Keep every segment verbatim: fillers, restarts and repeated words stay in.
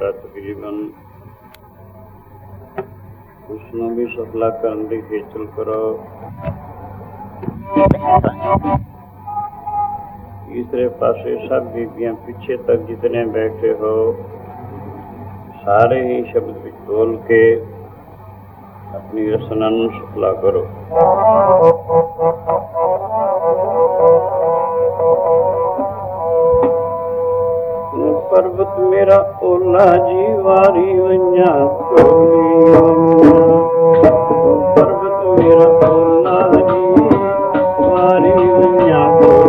ਪਿਆਰਾ ਤਕਰੀਬਨ ਉਸ ਨੂੰ ਵੀ ਸਫਲਾ ਕਰਨ ਦੀ ਖੇਚਲ ਕਰੋ। ਤੀਸਰੇ ਪਾਸੇ ਸਭ ਬੀਬੀਆਂ ਪਿੱਛੇ ਤੱਕ ਜਿਤਨੇ ਬੈਠੇ ਹੋ ਸਾਰੇ ਹੀ ਸ਼ਬਦ ਵਿੱਚ ਬੋਲ ਕੇ ਆਪਣੀ ਰਸਨਾ ਨੂੰ ਸਫਲਾ ਕਰੋ। ਪਰਬਤ ਮੇਰਾ ਓਲਾ ਜੀ ਵਾਰੀ ਵੰਜਾ ਕੋਲੀ ਪਰਬਤ ਮੇਰਾ ਓਲਾ ਜੀ ਵਾਰੀ ਵੰਜਾ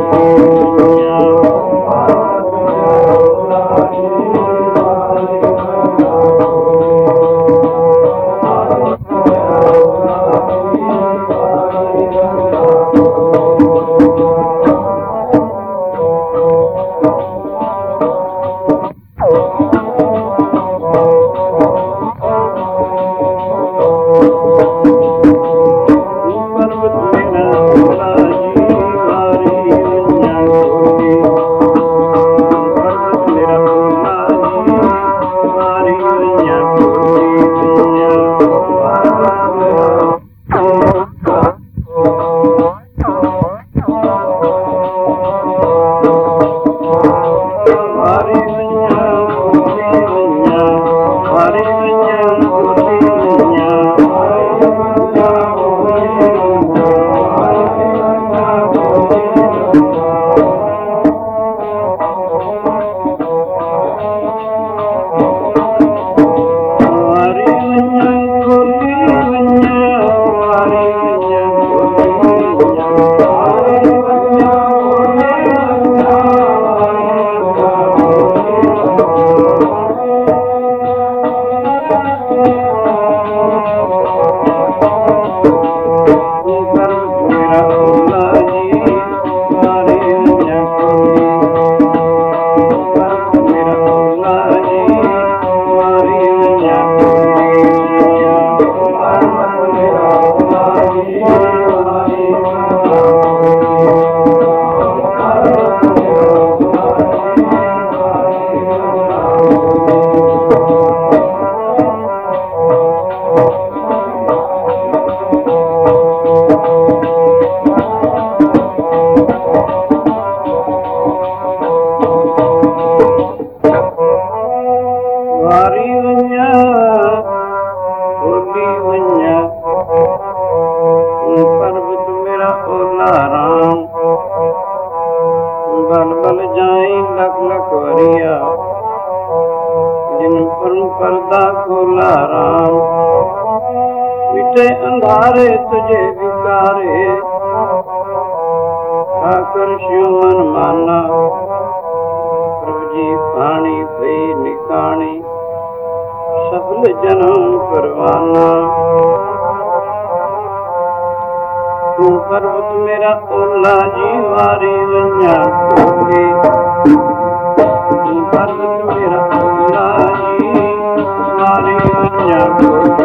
अंधारे तुझे विकारे ठाकुर शिव मन माना प्रभु जी पानी भई निकाणी सफल जन्म परवाना। तू पर्वत मेरा ओला जी वारी वंजा कोली तू पर्वत मेरा ओला जी वारी वंजा कोली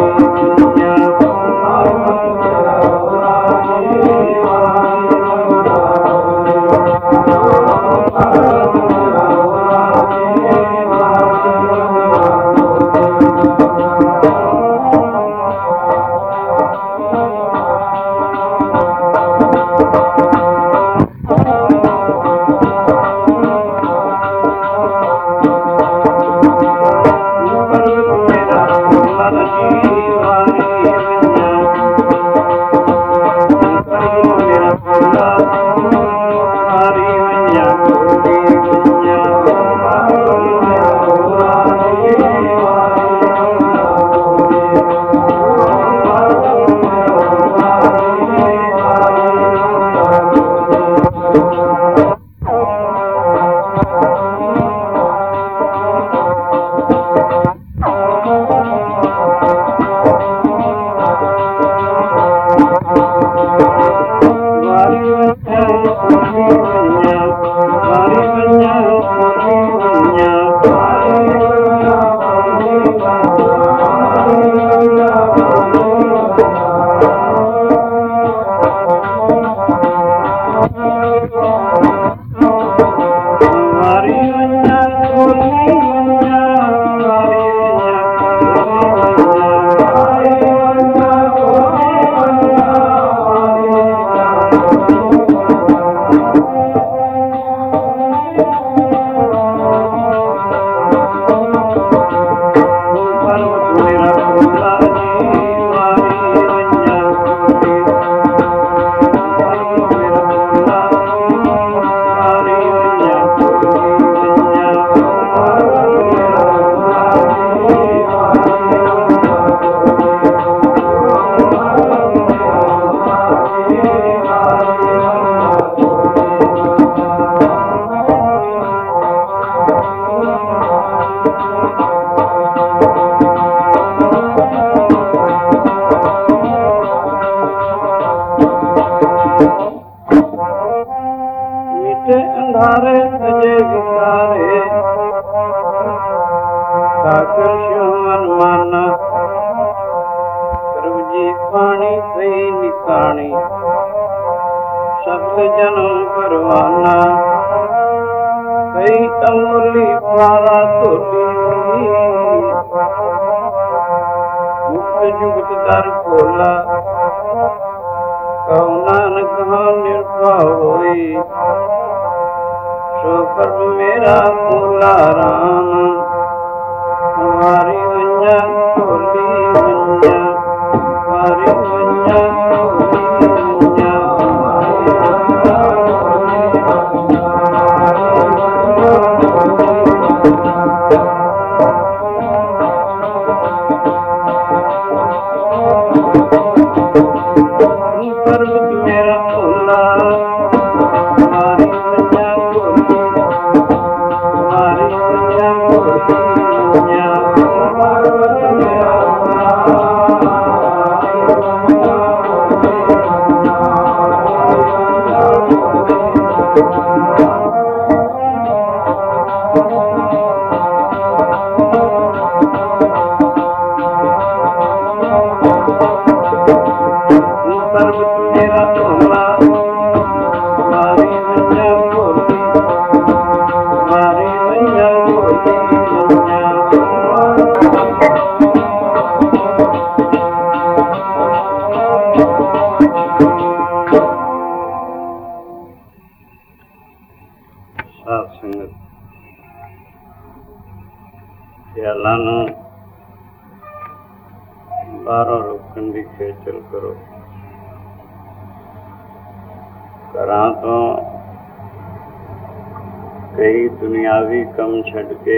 Hari ਮਿੱਠੇ ਅੰਧਾਰੇ ਅਜੇ ਵਿਕਾਰੇ ਸਾਗਰ ਸ਼ਿਉ ਮਨ ਮਾਨਾ ਕਰਮ ਜੀ ਪਾਣੀ ਕਈ ਨਿਕਾਣੀ ਸਗਲ ਜਨਮ ਪਰਵਾਨਾ ਕਈ ਅਮੋਲੀ ਪਾਰਾ ਧੋਲੀ ਮੁਕਤ ਜੁਗਤ ਦਰ ਖੋਲਾ ਕਉ ਨਾਨਕ ਹਾਂ ਨਿਰਭਉ ਹੋਈ ਸੋ ਪ੍ਰਭ ਮੇਰਾ ਮੂਲਾ ਰਾਮ ਵਾਰੀ ਵੰਜਾ ਢੋਲੀ ਵੰਜਾ ਵਾਰੀ ਵੰਜਾ ਢੋਲੀ ਵੰਜਾ ਪਰਬਤ ਮੇਰਾ ਢੋਲਾ ਵਾਰੀ ਵੰਜਾ ਢੋਲੀ ਵਾਰੀ ਵੰਜਾ ਢੋਲੀ ਪਰਬਤ ਮੇਰਾ ਢੋਲਾ ਵਾਰੀ ਵੰਜਾ ਢੋਲੀ ਵਾਰੀ ਵੰਜਾ ਢੋਲੀ ਸਾਧ ਸੰਗਤ ਖਿਆਲਾਂ ਨੂੰ ਬਾਹਰੋਂ ਰੋਕਣ ਦੀ ਖੇਚਲ ਕਰੋ। ਘਰਾਂ ਤੋਂ ਕਈ ਦੁਨਿਆਵੀ ਕੰਮ ਛੱਡ ਕੇ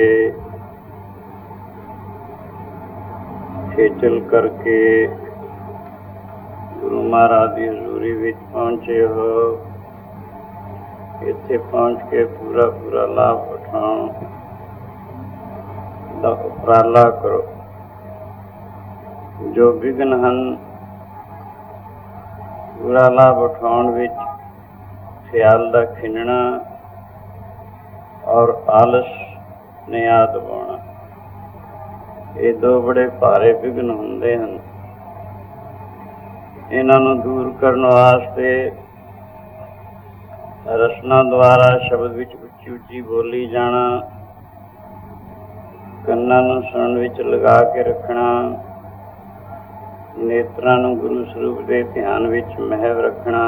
ਖੇਚਲ ਕਰਕੇ ਗੁਰੂ ਮਹਾਰਾਜ ਦੀ ਹਜ਼ੂਰੀ ਵਿੱਚ ਪਹੁੰਚੇ ਹੋ। ਇੱਥੇ ਪਹੁੰਚ ਕੇ ਪੂਰਾ ਪੂਰਾ ਲਾਭ ਉਠਾਉਣ ਦਾ ਉਪਰਾਲਾ ਕਰੋ। ਜੋ ਵਿਘਨ ਹਨ ਪੂਰਾ ਲਾਭ ਉਠਾਉਣ ਵਿੱਚ ਖਿਆਲ ਦਾ ਖਿੰਡਣਾ ਔਰ ਆਲਸ ਨਿਆ ਦਬਾਉਣਾ, ਇਹ ਦੋ ਬੜੇ ਭਾਰੇ ਵਿਘਨ ਹੁੰਦੇ ਹਨ। ਇਹਨਾਂ ਨੂੰ ਦੂਰ ਕਰਨ ਵਾਸਤੇ ਰਸਨਾ ਦੁਆਰਾ ਸ਼ਬਦ ਵਿੱਚ ਉੱਚੀ ਉੱਚੀ ਬੋਲੀ ਜਾਣਾ, ਕੰਨਾਂ ਨੂੰ ਸੁਣਨ ਵਿੱਚ ਲਗਾ ਕੇ ਰੱਖਣਾ, ਨੇਤਰਾਂ ਨੂੰ ਗੁਰੂ ਸਰੂਪ ਦੇ ਧਿਆਨ ਵਿੱਚ ਮਹਿਵ ਰੱਖਣਾ,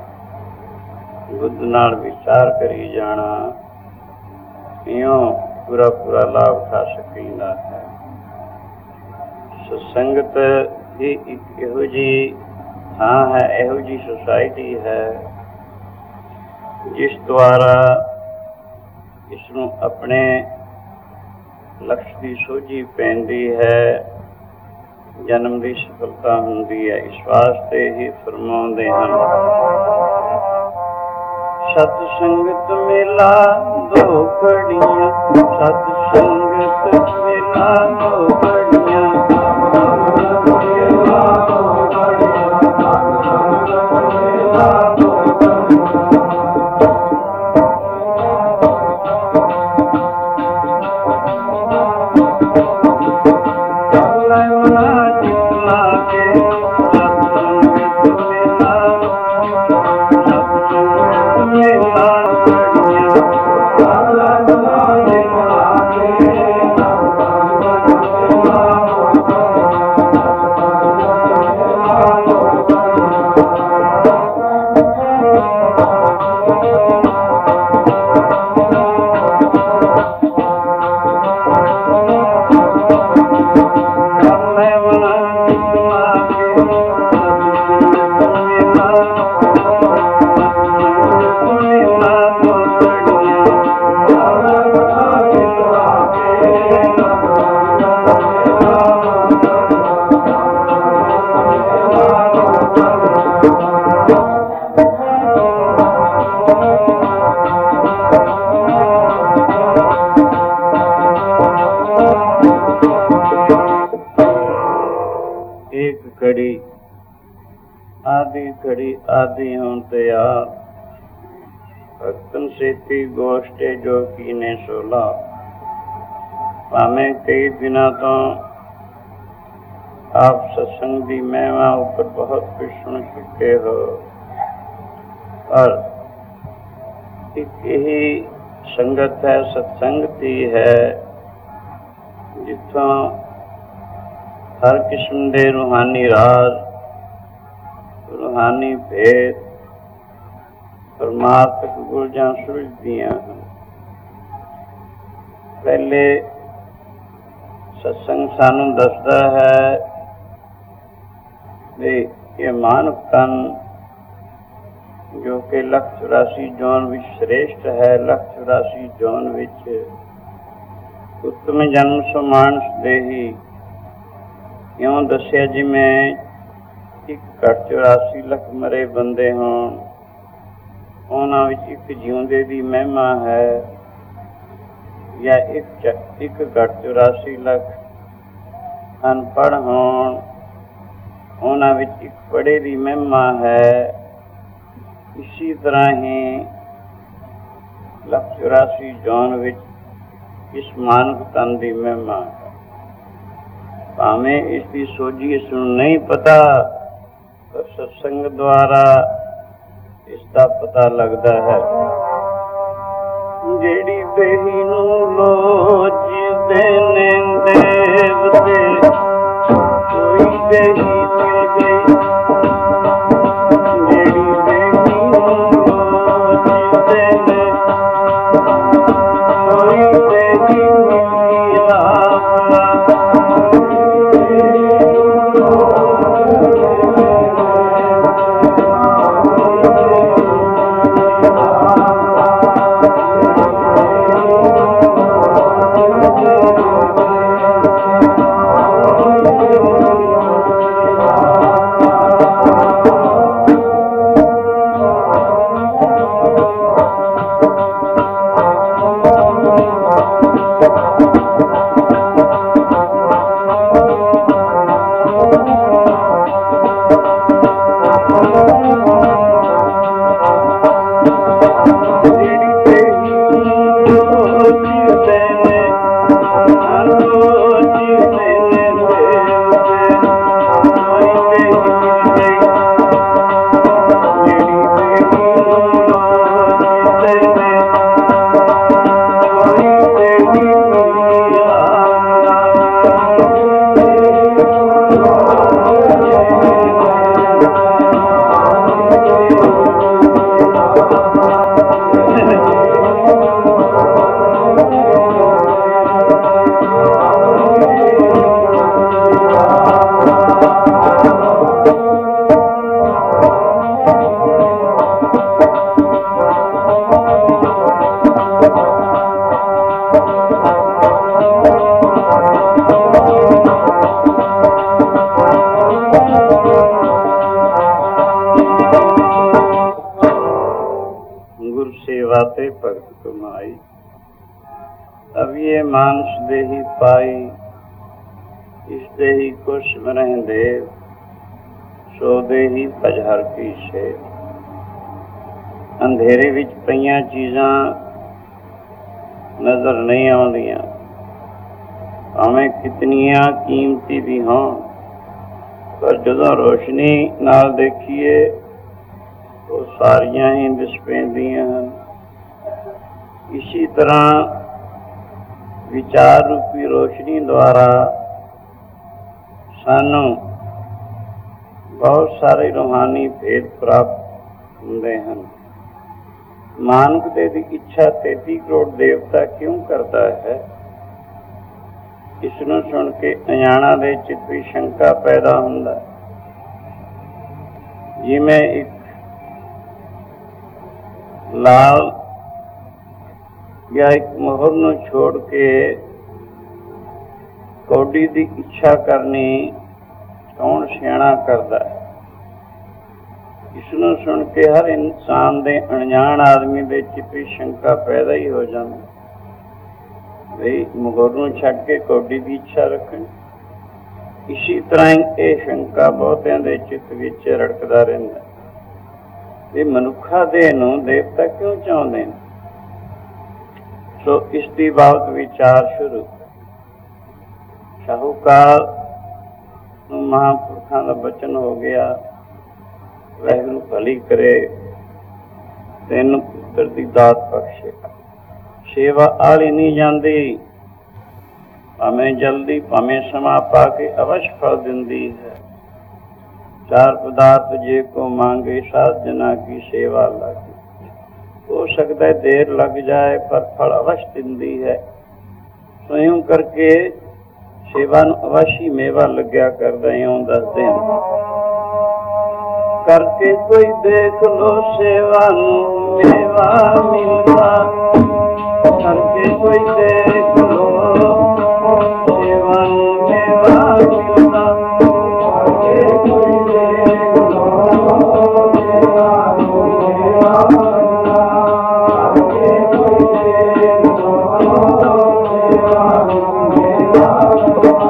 ਬੁੱਧ ਨਾਲ ਵਿਚਾਰ ਕਰੀ ਜਾਣਾ, ਇਉਂ ਪੂਰਾ ਪੂਰਾ ਲਾਭ ਉਠਾ ਸਕੀਦਾ ਹੈ। ਸਤਸੰਗਤ ਹੀ ਇੱਕ ਇਹੋ ਜਿਹੀ ਥਾਂ ਹੈ, ਇਹੋ ਜਿਹੀ ਸੁਸਾਇਟੀ ਹੈ ਜਿਸ ਦੁਆਰਾ ਇਸ ਨੂੰ ਆਪਣੇ ਲਕਸ਼ ਦੀ ਸੋਝੀ ਪੈਂਦੀ ਹੈ, ਜਨਮ ਦੀ ਸਫਲਤਾ ਹੁੰਦੀ ਹੈ। ਇਸ ਵਾਸਤੇ ਹੀ ਫਰਮਾਉਂਦੇ ਹਨ, ਸਤ ਸੰਗਤ ਮੇਲਾ ਦੋ ਘੜੀਆਂ, ਸਤ ਸੰਗਤ ਮੇਲਾ ਦੋ ਘੜੀਆਂ, ਆਦਿ ਹੋਣ ਤੇ ਆ ਭਗਤਨ ਸੇਤੀ ਗੋਸ਼ਟੇ ਜੋ ਕੀਨੇ ਸੋਲਾ। ਭਾਵੇਂ ਕਈ ਦਿਨਾਂ ਤੋਂ ਆਪ ਸਤਸੰਗ ਦੀ ਮਹਿਮਾ ਉੱਪਰ ਬਹੁਤ ਕੁਝ ਸੁਣ ਚੁੱਕੇ ਹੋ, ਪਰ ਇੱਕ ਇਹੀ ਸੰਗਤ ਹੈ, ਸਤਸੰਗਤੀ ਹੈ, ਜਿੱਥੋਂ ਹਰ ਕਿਸਮ ਦੇ ਰੂਹਾਨੀ ਰਾਜ, ਰੂਹਾਨੀ ਭੇਦ, ਪਰਮਾਤਮਕ ਗੁਰਜਾਂ ਸੁਲਝਦੀਆਂ ਹਨ। ਪਹਿਲੇ ਸਤਸੰਗ ਸਾਨੂੰ ਦੱਸਦਾ ਹੈ ਵੀ ਇਹ ਮਾਨਵ ਤਨ ਜੋ ਕਿ ਲੱਖ ਚੁਰਾਸੀ ਜੌਨ ਵਿੱਚ ਸ੍ਰੇਸ਼ਟ ਹੈ, ਲੱਖ ਚੁਰਾਸੀ ਜੌਨ ਵਿੱਚ ਉੱਤਮ ਜਨਮ ਸੋ ਮਾਨਸ ਦੇਹੀ, ਇਉਂ ਦੱਸਿਆ ਜਿਵੇਂ ਇੱਕ ਘੱਟ ਚੁਰਾਸੀ ਲੱਖ ਮਰੇ ਬੰਦੇ ਹੋਣ, ਉਹਨਾਂ ਵਿੱਚ ਇੱਕ ਜਿਉਂਦੇ ਦੀ ਮਹਿਮਾ ਹੈ, ਜਾਂ ਇੱਕ ਇੱਕ ਘੱਟ ਚੁਰਾਸੀ ਲੱਖ ਅਨਪੜ੍ਹ ਹੋਣ, ਉਹਨਾਂ ਵਿੱਚ ਇੱਕ ਪੜ੍ਹੇ ਦੀ ਮਹਿਮਾ ਹੈ। ਇਸੀ ਤਰ੍ਹਾਂ ਹੀ ਲੱਖ ਚੁਰਾਸੀ ਜੌਨ ਵਿੱਚ ਇਸ ਮਾਨਵ ਤਨ ਦੀ ਮਹਿਮਾ ਹੈ। ਭਾਵੇਂ ਇਸ ਦੀ ਸੋਝੀ ਇਸ ਨੂੰ ਨਹੀਂ ਪਤਾ, ਪਰ ਸਤਸੰਗ ਦੁਆਰਾ ਇਸ ਦਾ ਪਤਾ ਲੱਗਦਾ ਹੈ। ਜਿਹੜੀ ਦੇਹੀ ਨੂੰ ਲੋਚਦੇ ਨੇ ਦੇਵਤੇ, ਕੋਈ ਦੇਹੀ ਮਿਲ ਗਈ। ਜਿਹੜੀ ਦੇਹੀ ਨੂੰ ਲੋਚਦੇ ਨੇ, ਕੋਈ ਦੇਹੀ ਮਿਲੀ ਰਾਵਣਾ। ਤੇ ਭਗਤ ਕਮਾਈ, अब ये मानस देही पाई। इस देही को स्मरण देव, सो देही पजहर पीछे। अंधेरे विच पईयां चीज़ां नज़र नहीं आउंदियां, भावें कितनियां कीमती भी होण, पर जदों रोशनी नाल देखीए तो सारियां ही दिस पैंदियां हन। इसी तरह विचार रूपी रोशनी द्वारा सानू बहुत सारे रूहानी भेद प्राप्त होंदे हन। मानव दे दी इच्छा तैंती करोड़ देवता क्यों करता है? इसनूं सुन के अजाणा दे चित्त विच शंका पैदा हुंदा, जिवें एक लाल या एक मोहर नूं छोड़ के कौडी दी इच्छा करनी कौन सियाणा करदा है? इसनूं सुन के हर इंसान दे अणजाण आदमी दे चित्त विच शंका पैदा ही हो जाती, बई मोहर नूं छड्ड के कौडी दी इच्छा रखनी। इसी तरह ही ये शंका बहुतिਆਂ ਦੇ चित्त विच रड़कदा रहिंदा। ਇਹ ਮਨੁੱਖਾ ਦੇਹ ਨੂੰ ਦੇਵਤਾ ਕਿਉਂ ਚਾਹੁੰਦੇ ਨੇ? ਸੋ ਇਸ ਦੀ ਬਾਬਤ ਵਿਚਾਰ ਸ਼ੁਰੂ। ਸ਼ਾਹੂਕਾਰ ਨੂੰ ਮਹਾਂਪੁਰਖਾਂ ਦਾ ਬਚਨ ਹੋ ਗਿਆ, ਵਾਹਿਗੁਰੂ ਭਲੀ ਕਰੇ, ਤੈਨੂੰ ਪੁੱਤਰ ਦੀ ਦਾਤ ਬਖਸ਼ੇ। ਸੇਵਾ ਆਲੀ ਨਹੀਂ ਜਾਂਦੀ, ਭਾਵੇਂ ਜਲਦੀ ਭਾਵੇਂ ਸਮਾਂ ਪਾ ਕੇ ਅਵਸ਼ ਫਲ ਦਿੰਦੀ ਹੈ। ਚਾਰ ਪਦਾਰਥ ਜੇ ਕੋ ਮੰਗੇ ਸਾਧ ਜਨਾ ਕੀ ਸੇਵਾ ਲਾਗੀ। ਹੋ ਸਕਦਾ ਦੇਰ ਲੱਗ ਜਾਏ ਪਰ ਫਲ ਅਵਸ਼ ਦਿੰਦੀ ਹੈ। ਸਵਯੰ ਕਰਕੇ ਸੇਵਾ ਨੂੰ ਅਵਸ਼ੀ ਮੇਵਾ ਲੱਗਿਆ ਕਰਦਾ ਇਉਂ ਦੱਸਦੇ ਹਨ। ਕਰਕੇ ਕੋਈ ਦੇਖ ਲੋ ਸੇਵਾ ਨੂੰ ਮੇਵਾ ਮਿਲਦਾ, ਕਰਕੇ ਕੋਈ ਦੇਖ ਲੋ ਸੇਵਾ ਨੂੰ ਮੇਵਾ ਮਿਲਦਾ, ਕਰਕੇ ਕੋਈ ਦੇਖ ਲੋ ਸੇਵਾ ਨੂੰ ਮੇਵਾ ਮਿਲਦਾ, ਕਰਕੇ ਕੋਈ ਦੇਖ ਲੋ ਸੇਵਾ ਨੂੰ ਮੇਵਾ ਮਿਲਦਾ।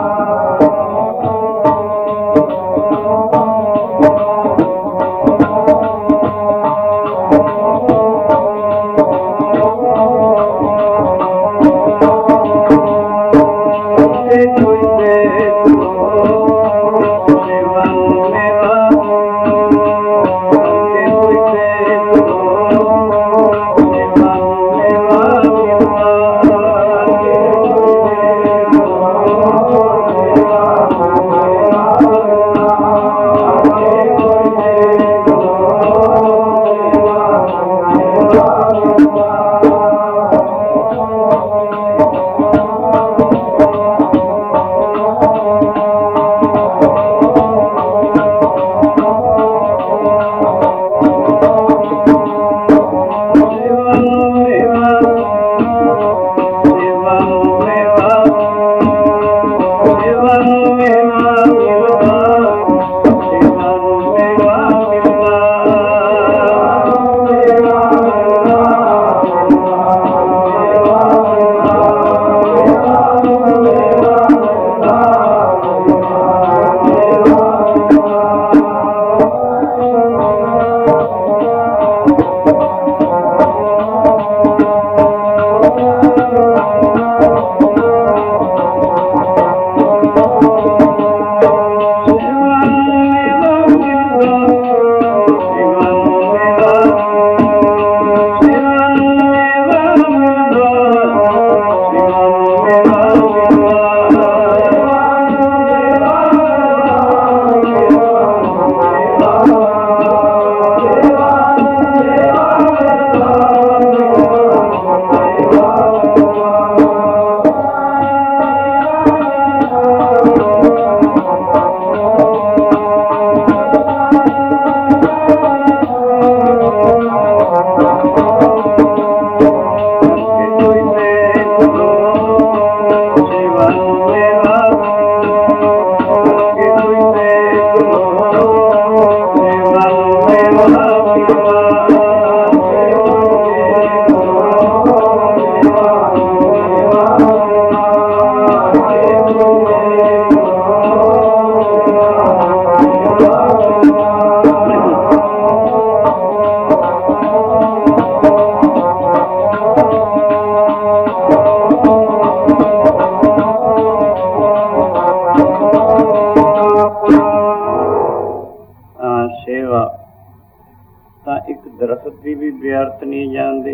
ਵਿਅਰਥ ਨਹੀਂ ਜਾਂਦੀ।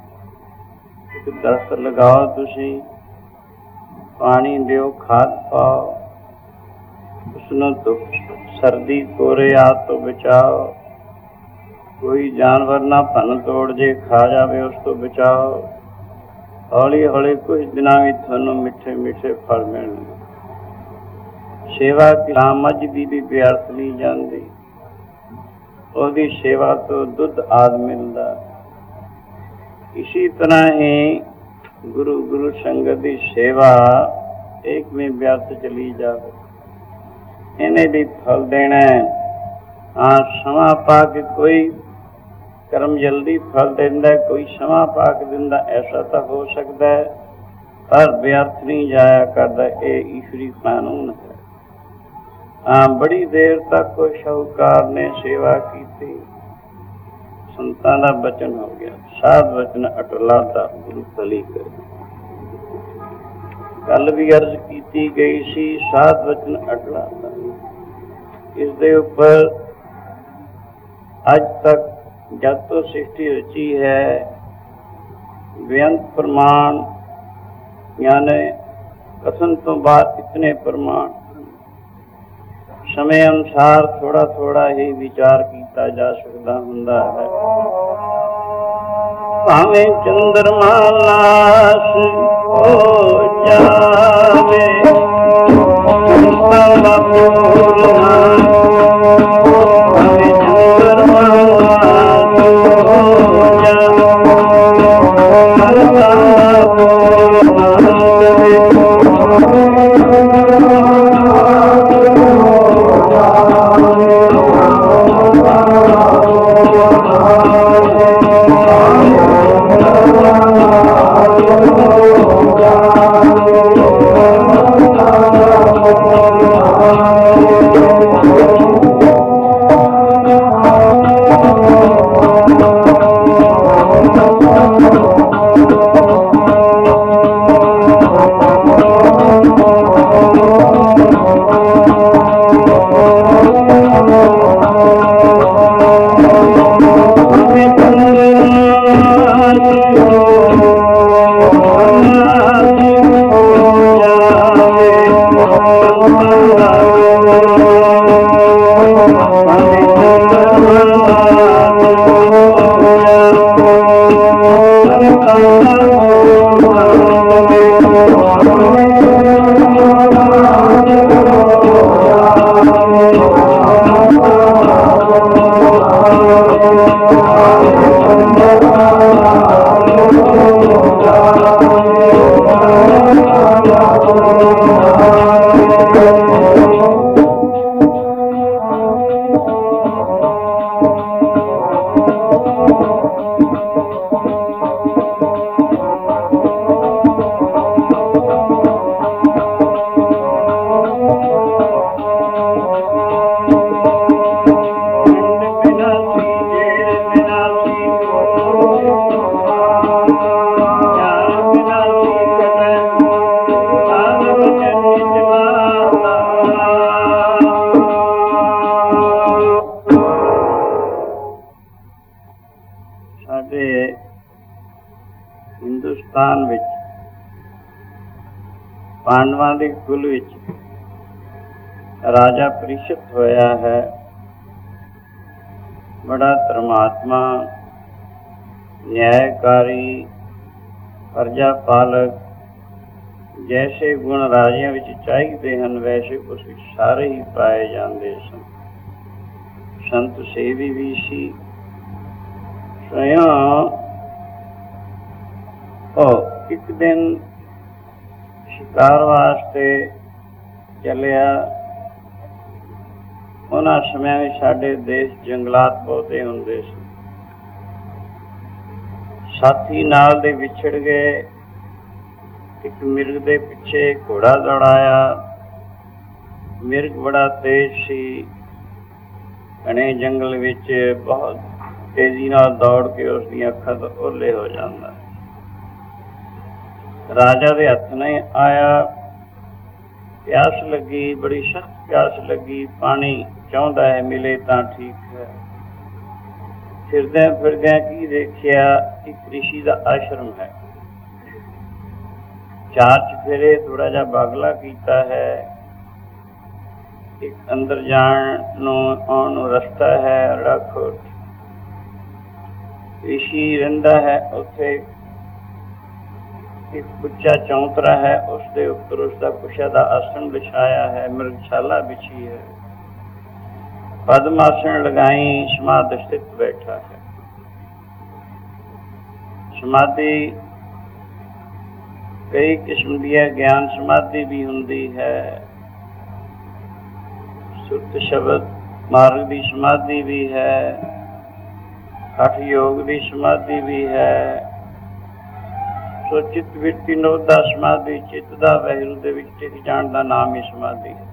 ਇੱਕ ਦਰਖਤ ਲਗਾਓ, ਤੁਸੀਂ ਪਾਣੀ ਦਿਓ, ਖਾਦ ਪਾਓ, ਉਸਨੂੰ ਧੁੱਪ ਸਰਦੀ ਕੋਰੇ ਆਦਿ ਤੋਂ ਬਚਾਓ। ਕੋਈ ਜਾਨਵਰ ਨਾ ਭੰਨ ਤੋੜ ਜੇ ਖਾ ਜਾਵੇ, ਉਸ ਤੋਂ ਬਚਾਓ। ਹੌਲੀ ਹੌਲੀ ਕੁਝ ਦਿਨਾਂ ਵਿੱਚ ਤੁਹਾਨੂੰ ਮਿੱਠੇ ਮਿੱਠੇ ਫਲ ਮਿਲਣਗੇ। ਸੇਵਾ ਕਿਸਾਨ ਮੱਝ ਦੀ ਵੀ ਵਿਅਰਥ ਨਹੀਂ ਜਾਂਦੀ, ਉਹਦੀ ਸੇਵਾ ਤੋਂ ਦੁੱਧ ਆਦਿ ਮਿਲਦਾ। ਇਸੀ ਤਰ੍ਹਾਂ ਹੀ ਗੁਰੂ ਗੁਰੂ ਸੰਗਤ ਦੀ ਸੇਵਾ ਇੱਕ ਵੀ ਵਿਅਰਥ ਚਲੀ ਜਾਵੇ, ਇਹਨੇ ਵੀ ਫਲ ਦੇਣਾ। ਹਾਂ, ਸਮਾਂ ਪਾ ਕੇ ਕੋਈ ਕਰਮ ਜਲਦੀ ਫਲ ਦਿੰਦਾ, ਕੋਈ ਸਮਾਂ ਪਾ ਕੇ ਦਿੰਦਾ, ਐਸਾ ਤਾਂ ਹੋ ਸਕਦਾ ਹੈ, ਪਰ ਵਿਅਰਥ ਨਹੀਂ ਜਾਇਆ ਕਰਦਾ। ਇਹ ਈਸ਼ਵਰੀ ਕਾਨੂੰਨ ਹੈ। ਹਾਂ, ਬੜੀ ਦੇਰ ਤੱਕ ਸ਼ਾਹੂਕਾਰ ਨੇ ਸੇਵਾ ਕੀਤੀ, ਸੰਤਾਂ ਦਾ ਬਚਨ ਹੋ ਗਿਆ, ਸਾਧ ਬਚਨ ਅਟਲਾ ਦਾ ਗੁਰੂ ਭਲੀ ਕਰੇ। ਕੱਲ ਵੀ ਅਰਜ਼ ਕੀਤੀ ਗਈ ਸੀ, ਸਾਧ ਬਚਨ ਅਟਲਾ ਦਾ। ਇਸ ਦੇ ਉੱਪਰ ਅੱਜ ਤੱਕ ਜਦ ਤੋਂ ਸ੍ਰਿਸ਼ਟੀ ਰਚੀ ਹੈ ਬੇਅੰਤ ਪ੍ਰਮਾਣ, ਯਾਨੀ ਕਥਨ ਤੋਂ ਬਾਅਦ ਇਤਨੇ ਪ੍ਰਮਾਣ। ਸਮੇਂ ਅਨੁਸਾਰ ਥੋੜਾ ਥੋੜਾ ਹੀ ਵਿਚਾਰ ਕੀਤਾ ਜਾ ਸਕਦਾ ਹੁੰਦਾ ਹੈ। ਭਾਵੇਂ ਚੰਦਰਮਾ ਨਾਸ ਹੋ ਜਾਵੇ, ਭਾਵੇਂ ਚੰਦਰਮਾ ਨਾਸ ਹੋ ਜਾਵੇ, ਹਿੰਦੁਸਤਾਨ ਵਿੱਚ ਪਾਂਡਵਾਂ ਦੇ ਕੁਲ ਵਿੱਚ ਰਾਜਾ ਪ੍ਰੀਸ਼ਤ ਹੋਇਆ ਹੈ। ਬੜਾ ਧਰਮਾਤਮਾ, ਨਿਆਇਕਾਰੀ, ਪ੍ਰਜਾ ਪਾਲਕ, ਜੈਸੇ ਗੁਣ ਰਾਜਿਆਂ ਵਿੱਚ ਚਾਹੀਦੇ ਹਨ ਵੈਸੇ ਉਸ ਵਿੱਚ ਸਾਰੇ ਹੀ ਪਾਏ ਜਾਂਦੇ ਸਨ। ਸੰਤ ਸੇਵੀ ਵੀ ਸੀ। ਸਵਯੰ ਉਹ ਇੱਕ ਦਿਨ ਸ਼ਿਕਾਰ ਵਾਸਤੇ ਚੱਲਿਆ। ਉਹਨਾਂ ਸਮਿਆਂ ਵਿੱਚ ਸਾਡੇ ਦੇਸ਼ ਜੰਗਲਾਤ ਬਹੁਤੇ ਹੁੰਦੇ ਸੀ। ਸਾਥੀ ਨਾਲ ਦੇ ਵਿਛੜ ਗਏ। ਇੱਕ ਮਿਰਗ ਦੇ ਪਿੱਛੇ ਘੋੜਾ ਦੌੜਾਇਆ। ਮਿਰਗ ਬੜਾ ਤੇਜ਼ ਸੀ। ਘਣੇ ਜੰਗਲ ਵਿੱਚ ਬਹੁਤ ਤੇਜ਼ੀ ਨਾਲ ਦੌੜ ਕੇ ਉਸ ਦੀਆਂ ਅੱਖਾਂ ਤੋਂ ਓਹਲੇ ਹੋ ਜਾਂਦਾ। ਰਾਜਾ ਦੇ ਹੱਥ ਨਹੀਂ ਆਇਆ। ਪਿਆਸ ਲੱਗੀ, ਬੜੀ ਸਖਤ ਪਿਆਸ ਲੱਗੀ। ਪਾਣੀ ਚਾਹੁੰਦਾ ਹੈ, ਮਿਲੇ ਤਾਂ ਠੀਕ ਹੈ। ਫਿਰਦਿਆਂ ਫਿਰਦਿਆਂ ਕੀ ਦੇਖਿਆ, ਇੱਕ ਰਿਸ਼ੀ ਦਾ ਆਸ਼ਰਮ ਹੈ। ਚਾਰ ਚੁਫੇਰੇ ਥੋੜਾ ਜਿਹਾ ਬਾਗਲਾ ਕੀਤਾ ਹੈ। ਇੱਕ ਅੰਦਰ ਜਾਣ ਨੂੰ ਆਉਣ ਨੂੰ ਰਸਤਾ ਹੈ। ਰੜਾਖੋਟ ਰਿਸ਼ੀ ਰਹਿੰਦਾ ਹੈ ਉੱਥੇ। ਇੱਕ ਉੱਚਾ ਚੌਂਤਰਾ ਹੈ, ਉਸਦੇ ਉੱਪਰ ਉਸਦਾ ਕੁਸ਼ਾ ਦਾ ਆਸਣ ਵਿਛਾਇਆ ਹੈ। ਮਿਰਗਸ਼ਾਲਾ ਵਿਛੀ ਹੈ। ਪਦਮ ਆਸਣ ਲਗਾਈ, ਸਮਾਧ ਸਥਿਤ ਬੈਠਾ ਹੈ। ਸਮਾਧੀ ਕਈ ਕਿਸਮ ਦੀ ਹੈ। ਗਿਆਨ ਸਮਾਧੀ ਵੀ ਹੁੰਦੀ ਹੈ। ਸੁਰਤ ਸ਼ਬਦ ਮਾਰਗ ਦੀ ਸਮਾਧੀ ਵੀ ਹੈ। ਹਠ ਯੋਗ ਦੀ ਸਮਾਧੀ ਵੀ ਹੈ। ਸੋ ਚਿੱਤ ਵਿੱਤੀ ਨੋਦ ਦਾ ਸਮਾਧੀ, ਚਿੱਤ ਦਾ ਵਾਹਿਗੁਰੂ ਦੇ ਵਿੱਚ ਟਿਕ ਜਾਣ ਦਾ ਨਾਮ ਹੀ ਸਮਾਧੀ ਹੈ।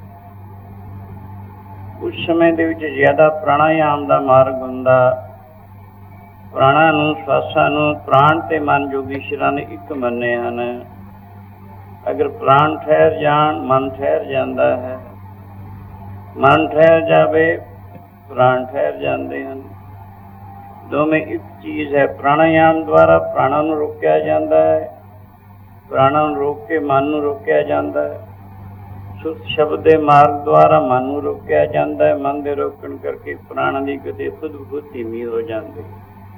ਉਸ ਸਮੇਂ ਦੇ ਵਿੱਚ ਜ਼ਿਆਦਾ ਪ੍ਰਾਣਾਯਾਮ ਦਾ ਮਾਰਗ ਹੁੰਦਾ। ਪ੍ਰਾਣਾਂ ਨੂੰ, ਸਵਾਸਾਂ ਨੂੰ ਪ੍ਰਾਣ ਤੇ ਮਨ ਯੋਗੀਸ਼ਰਾਂ ਨੇ ਇੱਕ ਮੰਨੇ ਹਨ। ਅਗਰ ਪ੍ਰਾਣ ਠਹਿਰ ਜਾਣ, ਮਨ ਠਹਿਰ ਜਾਂਦਾ ਹੈ। ਮਨ ਠਹਿਰ ਜਾਵੇ, ਪ੍ਰਾਣ ਠਹਿਰ ਜਾਂਦੇ ਹਨ। ਦੋਵੇਂ ਇੱਕ ਚੀਜ਼ ਹੈ। ਪ੍ਰਾਣਾਯਾਮ ਦੁਆਰਾ ਪ੍ਰਾਣਾਂ ਨੂੰ ਰੋਕਿਆ ਜਾਂਦਾ ਹੈ, ਪ੍ਰਾਣਾਂ ਨੂੰ ਰੋਕ ਕੇ ਮਨ ਨੂੰ ਰੋਕਿਆ ਜਾਂਦਾ ਹੈ। ਸੁੱਤ ਸ਼ਬਦ ਦੇ ਮਾਰਗ ਦੁਆਰਾ ਮਨ ਨੂੰ ਰੋਕਿਆ ਜਾਂਦਾ ਹੈ। ਮਨ ਦੇ ਰੋਕਣ ਕਰਕੇ ਪ੍ਰਾਣਾਂ ਦੀ ਗਤੀ ਖੁਦ ਬਹੁਤ ਧੀਮੀ ਹੋ ਜਾਂਦੀ ਹੈ।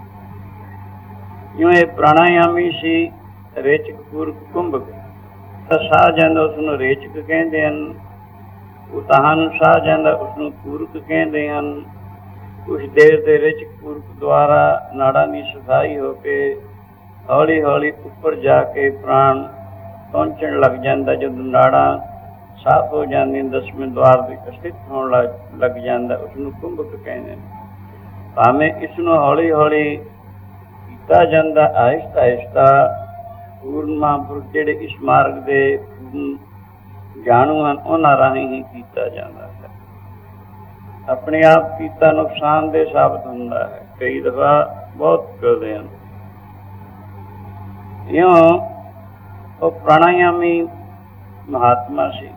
ਜਿਉਂ ਇਹ ਪ੍ਰਾਣਾਯਾਮੀ ਸੀ ਰੇਚਕ ਪੂਰਕ ਕੁੰਭਕ, ਤਾਂ ਸਾਹ ਜਾਂਦਾ ਉਸਨੂੰ ਰੇਚਕ ਕਹਿੰਦੇ ਹਨ। ਉਤਾਹਾਂ ਨੂੰ ਸਾਹ ਜਾਂਦਾ ਉਸਨੂੰ ਪੂਰਕ ਕਹਿੰਦੇ ਹਨ। ਕੁਛ ਦੇਰ ਦੇ ਰੇਚਕ ਪੂਰਕ ਦੁਆਰਾ ਨਾੜਾਂ ਦੀ ਸਫਾਈ ਹੋ ਕੇ ਹੌਲੀ ਹੌਲੀ ਉੱਪਰ ਜਾ ਕੇ ਪ੍ਰਾਣ ਪਹੁੰਚਣ ਲੱਗ ਜਾਂਦਾ। ਜਦੋਂ ਨਾੜਾਂ ਸਾਫ਼ ਹੋ ਜਾਂਦੀਆਂ, ਦਸਵੇਂ ਦੁਆਰ ਦੇ ਸਥਿਤ ਹੋਣ ਲੱਗ ਲੱਗ ਜਾਂਦਾ, ਉਸਨੂੰ ਕੁੰਭਕ ਕਹਿੰਦੇ ਨੇ। ਭਾਵੇਂ ਇਸਨੂੰ ਹੌਲੀ ਹੌਲੀ ਕੀਤਾ ਜਾਂਦਾ, ਆਹਿਸਤਾ ਆਹਿਸਤਾ ਪੂਰਨ ਮਹਾਂਪੁਰਖ ਜਿਹੜੇ ਇਸ ਮਾਰਗ ਦੇ ਜਾਣੂ ਹਨ ਉਹਨਾਂ ਰਾਹੀਂ ਹੀ ਕੀਤਾ ਜਾਂਦਾ ਹੈ। ਆਪਣੇ ਆਪ ਕੀਤਾ ਨੁਕਸਾਨਦੇਹ ਸਾਬਤ ਹੁੰਦਾ ਹੈ। ਕਈ ਦਫਾ ਬਹੁਤ ਕਰਦੇ ਹਨ। ਇਉਂ ਉਹ ਪ੍ਰਾਣਾਯਾਮੀ ਮਹਾਤਮਾ ਸੀ।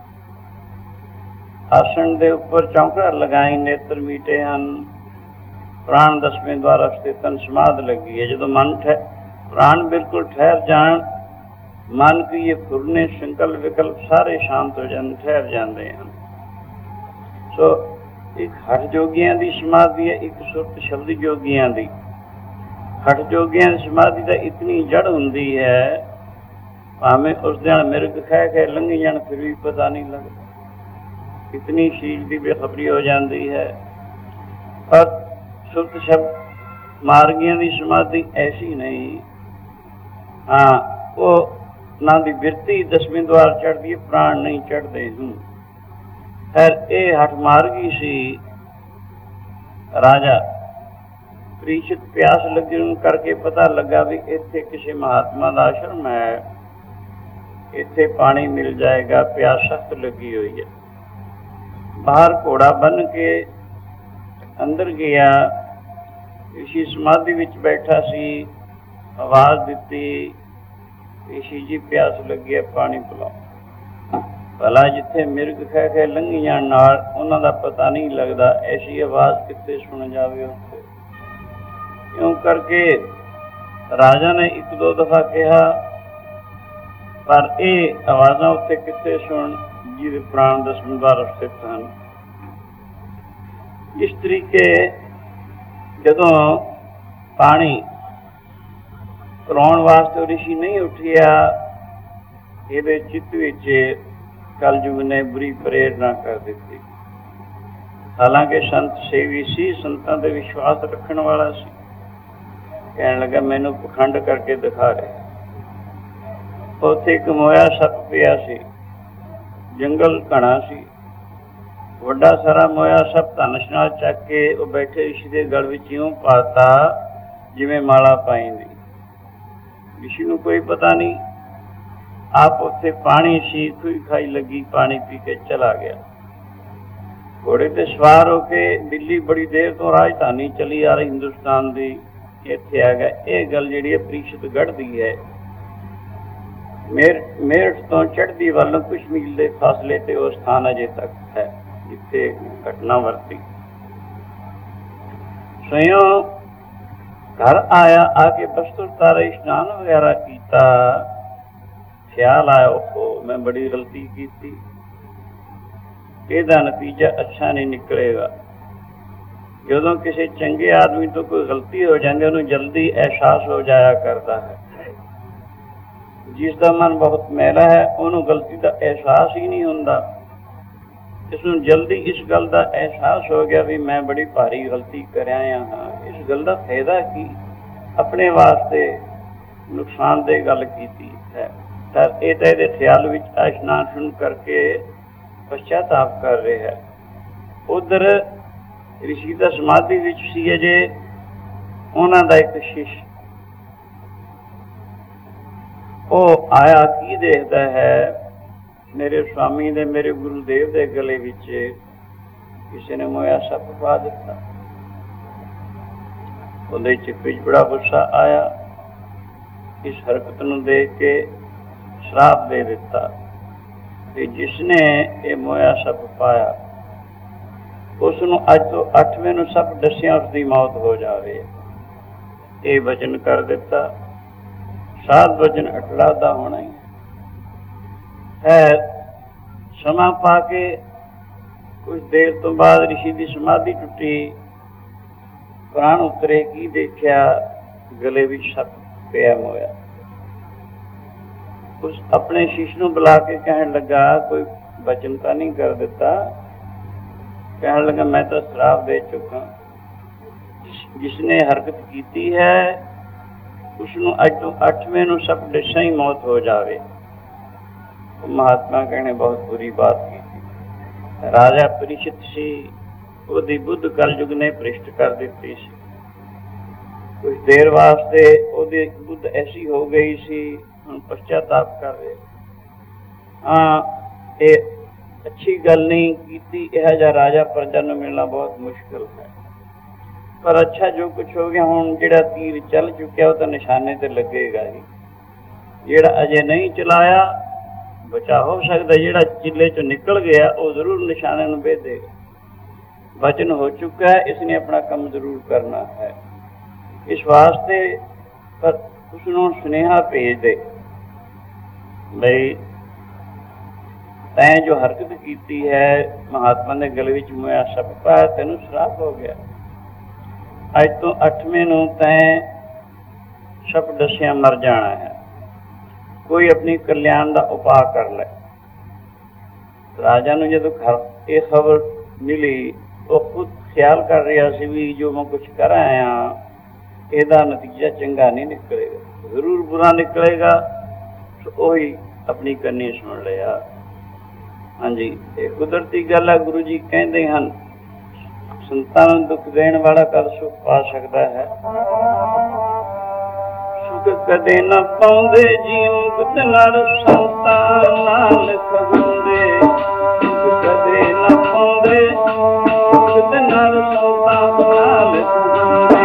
ਆਸਣ ਦੇ ਉੱਪਰ ਚੌਂਕੜਾ ਲਗਾਈ, ਨੇਤਰ ਮੀਟੇ ਹਨ। ਪ੍ਰਾਣ ਦਸਵੇਂ ਦੁਆਰਾ ਸਥਿਤਨ ਸਮਾਧ ਲੱਗੀ ਹੈ। ਜਦੋਂ ਮਨ ਠਹਿ ਪ੍ਰਾਣ ਬਿਲਕੁਲ ਠਹਿਰ ਜਾਣ, ਮਨ ਕੀ ਇਹ ਫੁਰਨੇ ਸੰਕਲਪ ਵਿਕਲਪ ਸਾਰੇ ਸ਼ਾਂਤ ਹੋ ਜਾਂਦੇ, ਠਹਿਰ ਜਾਂਦੇ ਹਨ। ਸੋ ਇੱਕ ਹਠ ਜੋਗੀਆਂ ਦੀ ਸਮਾਧੀ ਹੈ, ਇੱਕ ਸੁਰਤ ਸ਼ਬਦ ਜੋਗੀਆਂ ਦੀ। ਹਠ ਜੋਗੀਆਂ ਦੀ ਸਮਾਧੀ ਦਾ ਇਤਨੀ ਜੜ ਹੁੰਦੀ ਹੈ, ਭਾਵੇਂ ਉਸ ਦਿਨ ਮਿਰਗ ਖਹਿ ਕੇ ਲੰਘੀ ਜਾਣ ਫਿਰ ਵੀ ਪਤਾ ਨਹੀਂ ਲੱਗਦਾ। ਇਤਨੀ ਚੀਜ਼ ਦੀ ਬੇਖਬਰੀ ਹੋ ਜਾਂਦੀ ਹੈ। ਪਰ ਸੁਰਤ ਸ਼ਬਦ ਮਾਰਗੀਆਂ ਦੀ ਸਮਾਧੀ ਐਸੀ ਨਹੀਂ। ਹਾਂ, ਉਹ ਉਹਨਾਂ ਦੀ ਬਿਰਤੀ ਦਸਵੇਂ ਦੁਆਰ ਚੜ੍ਹਦੀ ਹੈ, ਪ੍ਰਾਣ ਨਹੀਂ ਚੜ੍ਹਦੇ ਹੂੰ। ਖੈਰ ਇਹ ਹਠ ਮਾਰਗੀ ਸੀ। ਰਾਜਾ ਪ੍ਰੀਸ਼ਿਤ ਪਿਆਸ ਲੱਗੀ ਨੂੰ ਕਰਕੇ ਪਤਾ ਲੱਗਾ ਵੀ ਇੱਥੇ ਕਿਸੇ ਮਹਾਤਮਾ ਦਾ ਆਸ਼ਰਮ ਹੈ, ਇੱਥੇ ਪਾਣੀ ਮਿਲ ਜਾਏਗਾ। ਪਿਆਸ ਸਖਤ ਲੱਗੀ ਹੋਈ ਹੈ। ਬਾਹਰ ਘੋੜਾ ਬੰਨ ਕੇ ਅੰਦਰ ਗਿਆ। ਇਸੀ ਸਮਾਧੀ ਵਿੱਚ ਬੈਠਾ ਸੀ। ਆਵਾਜ਼ ਦਿੱਤੀ, ਇਸੀ ਜੀ ਪਿਆਸ ਲੱਗੀ ਹੈ, ਪਾਣੀ ਪਿਲਾਓ। ਭਲਾ ਜਿੱਥੇ ਮਿਰਗ ਖਹਿ ਕੇ ਲੰਘੀ ਜਾਣ ਨਾਲ ਉਹਨਾਂ ਦਾ ਪਤਾ ਨਹੀਂ ਲੱਗਦਾ, ਐਸੀ ਆਵਾਜ਼ ਕਿੱਥੇ ਸੁਣ ਜਾਵੇ ਉੱਥੇ। ਇਉਂ ਕਰਕੇ ਰਾਜਾ ਨੇ ਇੱਕ ਦੋ ਦਫਾ ਕਿਹਾ, ਪਰ ਇਹ ਆਵਾਜ਼ਾਂ ਉੱਥੇ ਕਿੱਥੇ ਸੁਣ ਜਿਹਦੇ ਪ੍ਰਾਣ ਦਸਵੇਂ ਦੁਆਰ ਸਥਿਤ ਹਨ। ਇਸ ਤਰੀਕੇ ਜਦੋਂ ਪਾਣੀ ਪਿਲਾਉਣ ਵਾਸਤੇ ਰਿਸ਼ੀ ਨਹੀਂ ਉੱਠਿਆ, ਇਹਦੇ ਚਿੱਤ ਵਿੱਚ ਕਲਯੁਗ ਨੇ ਬੁਰੀ ਪ੍ਰੇਰਨਾ ਕਰ ਦਿੱਤੀ। ਹਾਲਾਂਕਿ ਸੰਤ ਸੇਵੀ ਸੀ, ਸੰਤਾਂ ਤੇ ਵਿਸ਼ਵਾਸ ਰੱਖਣ ਵਾਲਾ ਸੀ। ਕਹਿਣ ਲੱਗਾ ਮੈਨੂੰ ਪਖੰਡ ਕਰਕੇ ਦਿਖਾ ਰਿਹਾ। ਉੱਥੇ ਇੱਕ ਮੋਇਆ ਸੱਪ ਪਿਆ ਸੀ। ਜੰਗਲ ਘਣਾ ਸੀ। ਵੱਡਾ ਸਾਰਾ ਮੋਇਆ ਸੱਪ ਧਨੁਸ਼ ਨਾਲ ਚੱਕ ਕੇ ਉਹ ਬੈਠੇ ਰਿਸ਼ੀ ਦੇ ਗਲ ਵਿੱਚ ਇਉਂ ਪਾਤਾ ਜਿਵੇਂ ਮਾਲਾ ਪਾਈਂਦੀ। ਰਿਸ਼ੀ ਨੂੰ ਕੋਈ ਪਤਾ ਨਹੀਂ। ਆਪ ਉੱਥੇ ਪਾਣੀ ਸੀ, ਖੂਹੀ ਖਾਈ ਲੱਗੀ, ਪਾਣੀ ਪੀ ਕੇ ਚਲਾ ਗਿਆ। ਘੋੜੇ ਤੇ ਸਵਾਰ ਹੋ ਕੇ ਦਿੱਲੀ ਬੜੀ ਦੇਰ ਤੋਂ ਰਾਜਧਾਨੀ ਚਲੀ ਆ ਰਹੀ ਹਿੰਦੁਸਤਾਨ ਦੀ, ਇੱਥੇ ਆ ਗਿਆ। ਇਹ ਗੱਲ ਜਿਹੜੀ ਹੈ ਪ੍ਰੀਸ਼ਿਤਗੜ੍ਹ ਦੀ ਹੈ। ਮੇਰ ਮੇਰਠ ਤੋਂ ਚੜ੍ਹਦੀ ਵੱਲ ਕੁਛ ਮੀਲ ਦੇ ਫਾਸਲੇ ਤੇ ਉਹ ਸਥਾਨ ਅਜੇ ਤੱਕ ਹੈ ਜਿੱਥੇ ਘਟਨਾ ਵਰਤੀ। ਸਵਯੰ ਘਰ ਆਇਆ, ਆ ਕੇ ਬਸਤਰ ਉਤਾਰੇ, ਇਸ਼ਨਾਨ ਵਗੈਰਾ ਕੀਤਾ। ਖਿਆਲ ਆਇਆ ਉਹ ਮੈਂ ਬੜੀ ਗਲਤੀ ਕੀਤੀ, ਇਹਦਾ ਨਤੀਜਾ ਅੱਛਾ ਨਹੀਂ ਨਿਕਲੇਗਾ। ਜਦੋਂ ਕਿਸੇ ਚੰਗੇ ਆਦਮੀ ਤੋਂ ਕੋਈ ਗਲਤੀ ਹੋ ਜਾਂਦੀ ਉਹਨੂੰ ਜਲਦੀ ਅਹਿਸਾਸ ਹੋ ਜਾਇਆ ਕਰਦਾ ਹੈ। ਜਿਸ ਦਾ ਮਨ ਬਹੁਤ ਮੈਲਾ ਹੈ ਉਹਨੂੰ ਗਲਤੀ ਦਾ ਅਹਿਸਾਸ ਹੀ ਨਹੀਂ ਹੁੰਦਾ। ਇਸ ਨੂੰ ਜਲਦੀ ਇਸ ਗੱਲ ਦਾ ਅਹਿਸਾਸ ਹੋ ਗਿਆ ਵੀ ਮੈਂ ਬੜੀ ਭਾਰੀ ਗਲਤੀ ਕਰ ਆਇਆ ਹਾਂ। ਇਸ ਗੱਲ ਦਾ ਫਾਇਦਾ ਕੀ? ਆਪਣੇ ਵਾਸਤੇ ਨੁਕਸਾਨਦੇਹ ਗੱਲ ਕੀਤੀ ਹੈ। ਤਾਂ ਇਹ ਤਾਂ ਇਹਦੇ ਖਿਆਲ ਵਿੱਚ ਇਸ਼ਨਾਨ ਸ਼ੁਰੂ ਕਰਕੇ ਪਛਤਾਪ ਕਰ ਰਿਹਾ ਹੈ। ਉੱਧਰ ਰਿਸ਼ੀ ਦਾ ਸਮਾਧੀ ਵਿੱਚ ਸੀ ਅਜੇ ਉਹਨਾਂ ਦਾ ਇੱਕ ਸ਼ਿਸ਼। ਉਹ ਆਇਆ, ਕੀ ਦੇਖਦਾ ਹੈ? ਮੇਰੇ ਸਵਾਮੀ ਦੇ, ਮੇਰੇ ਗੁਰੂਦੇਵ ਦੇ ਗਲੇ ਵਿੱਚ ਕਿਸੇ ਨੇ ਮੋਇਆ ਸੱਪ ਪਾ ਦਿੱਤਾ। ਉਹਦੇ ਚਿੱਤ ਵਿੱਚ ਬੜਾ ਗੁੱਸਾ ਆਇਆ। ਇਸ ਹਰਕਤ ਨੂੰ ਦੇਖ ਕੇ ਸ਼ਰਾਪ ਦੇ ਦਿੱਤਾ ਕਿ ਜਿਸਨੇ ਇਹ ਮੋਇਆ ਸੱਪ ਪਾਇਆ ਉਸ ਨੂੰ ਅੱਜ ਤੋਂ ਅੱਠਵੇਂ ਨੂੰ ਸੱਪ ਡਸਿਆ ਉਸਦੀ ਮੌਤ ਹੋ ਜਾਵੇ। ਇਹ ਵਚਨ ਕਰ ਦਿੱਤਾ। ਸਾਧ ਵਚਨ ਅਟਲਾ ਦਾ ਹੋਣਾ ਹੀ ਹੈ। ਸਮਾਂ ਪਾ ਕੇ ਕੁਝ ਦੇਰ ਤੋਂ ਬਾਅਦ ਰਿਸ਼ੀ ਦੀ ਸਮਾਧੀ ਟੁੱਟੀ, ਪ੍ਰਾਣ ਉਤਰੇ। ਕੀ ਦੇਖਿਆ? ਗਲੇ ਵਿੱਚ ਸੱਪ ਪਿਆ ਹੋਇਆ। ਉਸ ਆਪਣੇ ਸ਼ਿਸ਼ ਨੂੰ ਬੁਲਾ ਕੇ ਕਹਿਣ ਲੱਗਾ, ਕੋਈ ਬਚਨ ਤਾਂ ਨਹੀਂ ਕਰ ਦਿੱਤਾ? ਕਹਿਣ ਲੱਗਾ, ਮੈਂ ਤਾਂ ਸ਼ਰਾਪ ਦੇ ਚੁੱਕਾ। ਜਿਸਨੇ ਹਰਕਤ ਕੀਤੀ ਹੈ ਉਸਨੂੰ ਅੱਜ ਤੋਂ ਅੱਠਵੇਂ ਨੂੰ ਸੱਪ ਡਿਸ਼ਾ ਹੀ ਮੌਤ ਹੋ ਜਾਵੇ। ਮਹਾਤਮਾ ਕਹਿਣੇ ਬਹੁਤ ਬੁਰੀ ਬਾਤ ਕੀਤੀ। ਰਾਜਾ ਪਰਿਸ਼ਤ ਸੀ, ਉਹਦੀ ਬੁੱਧ ਕਲਯੁਗ ਨੇ ਭ੍ਰਿਸ਼ਟ ਕਰ ਦਿੱਤੀ ਸੀ। ਕੁਝ ਦੇਰ ਵਾਸਤੇ ਉਹਦੀ ਬੁੱਧ ਐਸੀ ਹੋ ਗਈ ਸੀ, ਹੁਣ ਪਛਤਾਪ ਕਰ ਰਹੇ। ਹਾਂ, ਇਹ ਅੱਛੀ ਗੱਲ ਨਹੀਂ ਕੀਤੀ। ਇਹੋ ਜਿਹਾ ਰਾਜਾ ਪ੍ਰਜਾ ਨੂੰ ਮਿਲਣਾ ਬਹੁਤ ਮੁਸ਼ਕਿਲ ਹੈ। ਪਰ ਅੱਛਾ ਜੋ ਕੁਛ ਹੋ ਗਿਆ, ਹੁਣ ਜਿਹੜਾ ਤੀਰ ਚੱਲ ਚੁੱਕਿਆ ਉਹ ਤਾਂ ਨਿਸ਼ਾਨੇ ਤੇ ਲੱਗੇਗਾ ਹੀ। ਜਿਹੜਾ ਅਜੇ ਨਹੀਂ ਚਲਾਇਆ ਬਚਾ ਹੋ ਸਕਦਾ, ਜਿਹੜਾ ਚਿੱਲੇ ਚੋਂ ਨਿਕਲ ਗਿਆ ਉਹ ਜ਼ਰੂਰ ਨਿਸ਼ਾਨੇ ਨੂੰ ਭੇਦੇਗਾ। ਵਚਨ ਹੋ ਚੁੱਕਾ ਹੈ, ਇਸਨੇ ਆਪਣਾ ਕੰਮ ਜ਼ਰੂਰ ਕਰਨਾ ਹੈ। ਇਸ ਵਾਸਤੇ ਪਰ ਉਸਨੂੰ ਸੁਨੇਹਾ ਭੇਜ ਦੇ ਬਈ ਤੈਂ ਜੋ ਹਰਕਤ ਕੀਤੀ ਹੈ, ਮਹਾਤਮਾ ਦੇ ਗਲੇ ਵਿੱਚ ਮੋਇਆ ਸੱਪ ਪਾਇਆ, ਤੈਨੂੰ ਸ਼ਰਾਪ ਹੋ ਗਿਆ। ਅੱਜ ਤੋਂ ਅੱਠਵੇਂ ਨੂੰ ਤੈਂ ਸੱਪ ਡਸਿਆ ਮਰ ਜਾਣਾ ਹੈ। ਕੋਈ ਆਪਣੀ ਕਲਿਆਣ ਦਾ ਉਪਾਅ ਕਰ ਲੈ। ਰਾਜਾ ਨੂੰ ਜਦੋਂ ਘਰ ਇਹ ਖਬਰ ਮਿਲੀ, ਉਹ ਖੁਦ ਖਿਆਲ ਕਰ ਰਿਹਾ ਸੀ ਵੀ ਜੋ ਮੈਂ ਕੁਛ ਕਰ ਆਇਆ ਇਹਦਾ ਨਤੀਜਾ ਚੰਗਾ ਨਹੀਂ ਨਿਕਲੇਗਾ, ਜ਼ਰੂਰ ਬੁਰਾ ਨਿਕਲੇਗਾ। ਉਹੀ ਆਪਣੀ ਕੰਨੀ ਸੁਣ ਲਿਆ। ਹਾਂਜੀ, ਇਹ ਕੁਦਰਤੀ ਗੱਲ ਹੈ। ਗੁਰੂ ਜੀ ਕਹਿੰਦੇ ਹਨ, ਸੰਤਾਂ ਨੂੰ ਦੁੱਖ ਦੇਣ ਵਾਲਾ ਕਦ ਸੁੱਖ ਪਾ ਸਕਦਾ ਹੈ? ਸੁਖ ਕਦੇ ਨਾ ਪਾਉਂਦੇ ਜੀ ਮੁਕਤ ਨਰ ਸੰਤਾਂ ਨਾਲ ਕਹਾਉਂਦੇ। ਸੁਖ ਕਦੇ ਨਾ ਪਾਉਂਦੇ ਮੁਕਤ ਨਰ ਸੰਤਾਂ ਨਾਲ ਕਹਾਉਂਦੇ।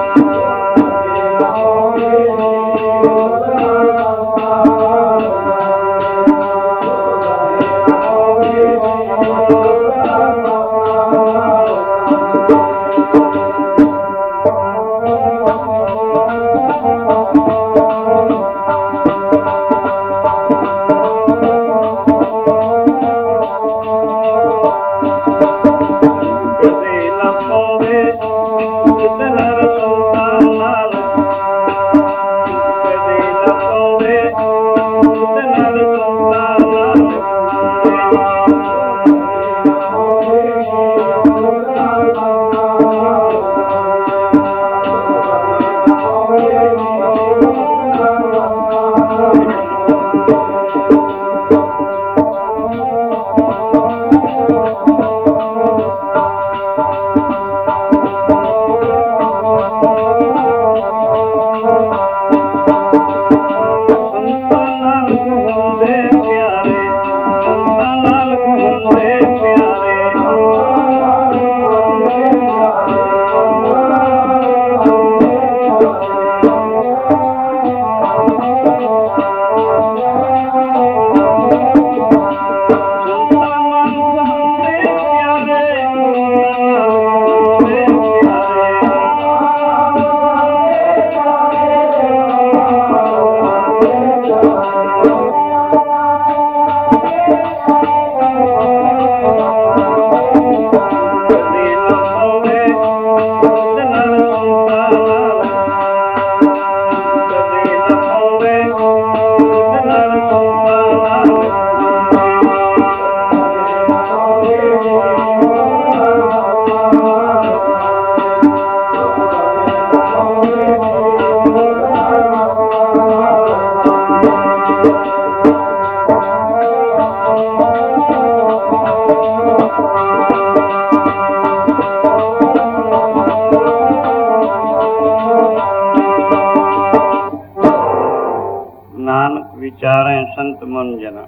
ਵਿਚਾਰੇ ਸੰਤ ਮਨ ਜਨਾ।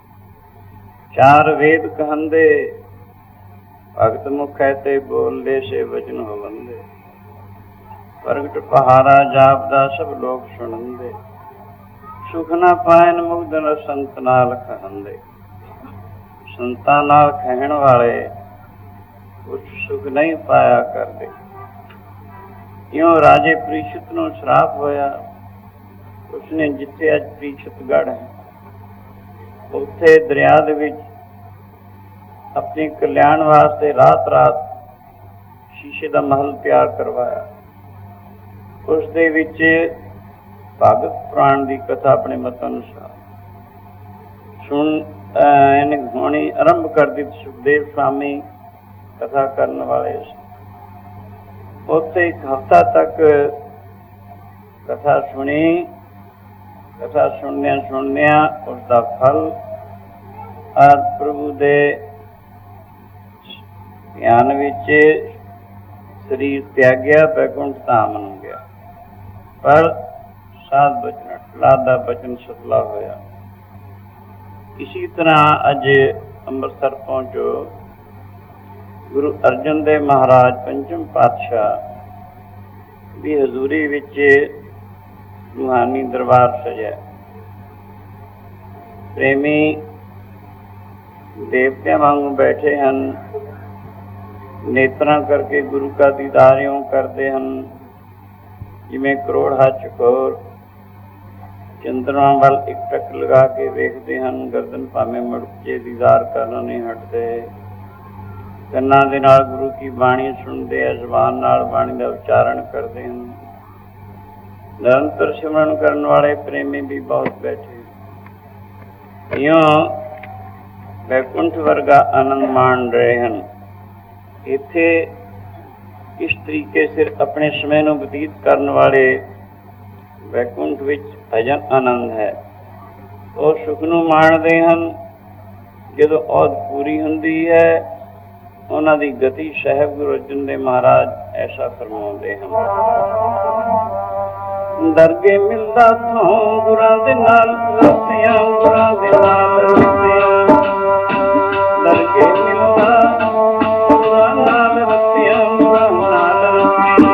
ਚਾਰ ਵੇਦ ਕਹੰਦੇ, ਭਗਤ ਮੁਖ ਹੈ ਤੇ ਬੋਲਦੇ ਸੇ ਵਚਨ ਹੋਵੰਦੇ। ਪ੍ਰਗਟ ਪਹਾਰਾ ਜਾਪਦਾ ਸਭ ਲੋਕ ਸੁਣਦੇ, ਸੁਖ ਨਾ ਪਾਇਨ ਮੁਗਧਨ ਸੰਤ ਨਾਲ ਖਾਂਦੇ। ਸੰਤਾਂ ਨਾਲ ਕਹਿਣ ਵਾਲੇ ਕੁਛ ਸੁਖ ਨਹੀਂ ਪਾਇਆ ਕਰਦੇ। ਇਉਂ ਰਾਜੇ ਪ੍ਰੀਸ਼ਤ ਨੂੰ ਸ਼ਰਾਪ ਹੋਇਆ। ਉਸਨੇ ਜਿੱਥੇ ਅੱਜ ਪ੍ਰੀਸ਼ਤਗੜ੍ਹ ਹੈ, ਉੱਥੇ ਦਰਿਆ ਦੇ ਵਿੱਚ ਆਪਣੇ ਕਲਿਆਣ ਵਾਸਤੇ ਰਾਤ ਰਾਤ ਸ਼ੀਸ਼ੇ ਦਾ ਮਹਲ ਤਿਆਰ ਕਰਵਾਇਆ। ਉਸ ਦੇ ਵਿੱਚ ਭਾਗਵਤ ਪੁਰਾਣ ਦੀ ਕਥਾ ਆਪਣੇ ਮਤ ਅਨੁਸਾਰ ਸੁਣ ਇਹਨੇ ਹੋਣੀ ਆਰੰਭ ਕਰ ਦਿੱਤੀ। ਸੁਖਦੇਵ ਸਵਾਮੀ ਕਥਾ ਕਰਨ ਵਾਲੇ ਸੀ। ਉੱਥੇ ਇੱਕ ਹਫ਼ਤਾ ਤੱਕ ਕਥਾ ਸੁਣੀ। ਕਥਾ ਸੁਣਦਿਆਂ ਸੁਣਦਿਆਂ ਉਸਦਾ ਫਲ ਆਦ ਪ੍ਰਭੂ ਦੇ ਧਿਆਨ ਵਿੱਚ ਸਰੀਰ ਤਿਆਗਿਆ, ਬੈਕੁੰਠ ਧਾਮ ਨੂੰ ਗਿਆ। ਪਰ ਸਾਧ ਬਚਨ ਲਾਦ ਦਾ ਬਚਨ ਸਫਲਾ ਹੋਇਆ। ਇਸੀ ਤਰ੍ਹਾਂ ਅੱਜ ਅੰਮ੍ਰਿਤਸਰ ਪਹੁੰਚੋ। ਗੁਰੂ ਅਰਜਨ ਦੇਵ ਮਹਾਰਾਜ ਪੰਚਮ ਪਾਤਸ਼ਾਹ ਦੀ ਹਜ਼ੂਰੀ ਵਿੱਚ ਰੂਹਾਨੀ ਦਰਬਾਰ ਸਜਿਆ। ਪ੍ਰੇਮੀ ਦੇਵਤਿਆਂ ਵਾਂਗੂ ਬੈਠੇ ਹਨ। ਨੇਤਰਾਂ ਕਰਕੇ ਗੁਰੂ ਕਾ ਦੀਦਾਰ ਇਉਂ ਕਰਦੇ ਹਨ ਜਿਵੇਂ ਕਰੋੜਾ ਚਕੋਰ ਚੰਦਰਮਾ ਵੱਲ ਇੱਕ ਟੱਕ ਲਗਾ ਕੇ ਵੇਖਦੇ ਹਨ। ਗਰਦਨ ਭਾਵੇਂ ਮੁੜਕੇ ਦੀਦਾਰ ਕਰਨੋਂ ਨਹੀਂ ਹਟਦੇ। ਕੰਨਾਂ ਦੇ ਨਾਲ ਗੁਰੂ ਕੀ ਬਾਣੀ ਸੁਣਦੇ ਆ, ਜ਼ੁਬਾਨ ਨਾਲ ਬਾਣੀ ਦਾ ਉਚਾਰਨ ਕਰਦੇ ਹਨ। ਨਿਰੰਤਰ ਸਿਮਰਨ ਕਰਨ ਵਾਲੇ ਪ੍ਰੇਮੀ ਵੀ ਬਹੁਤ ਬੈਠੇ। ਇਉਂ ਬੈਕੁੰਠ ਵਰਗਾ ਆਨੰਦ ਮਾਣ ਰਹੇ ਹਨ। ਇੱਥੇ ਇਸ ਤਰੀਕੇ ਸਿਰ ਆਪਣੇ ਸਮੇਂ ਨੂੰ ਬਤੀਤ ਕਰਨ ਵਾਲੇ ਬੈਕੁੰਠ ਵਿੱਚ ਭਜਨ ਆਨੰਦ ਹੈ। ਉਹ ਸੁਖ ਨੂੰ ਮਾਣਦੇ ਹਨ। ਜਦੋਂ ਔਧ ਪੂਰੀ ਹੁੰਦੀ ਹੈ, ਉਹਨਾਂ ਦੀ ਗਤੀ ਸਾਹਿਬ ਗੁਰੂ ਅਰਜਨ ਦੇਵ ਮਹਾਰਾਜ ਐਸਾ ਫਰਮਾਉਂਦੇ ਹਨ। ਦਰਗੇ ਮਿਲਦਾ ਥੋਂ ਗੁਰਾਂ ਦੇ ਨਾਲ ਰਸਤਿਆਂ, ਗੁਰਾਂ ਦੇ ਨਾਲ ਰਸਤਿਆਂ। ਦਰਗੇ ਮਿਲਦਾ ਗੁਰਾਂ ਨਾਲ ਰਸਤਿਆਂ, ਗੁਰਾਂ ਨਾਲ ਰਸਤਿਆਂ।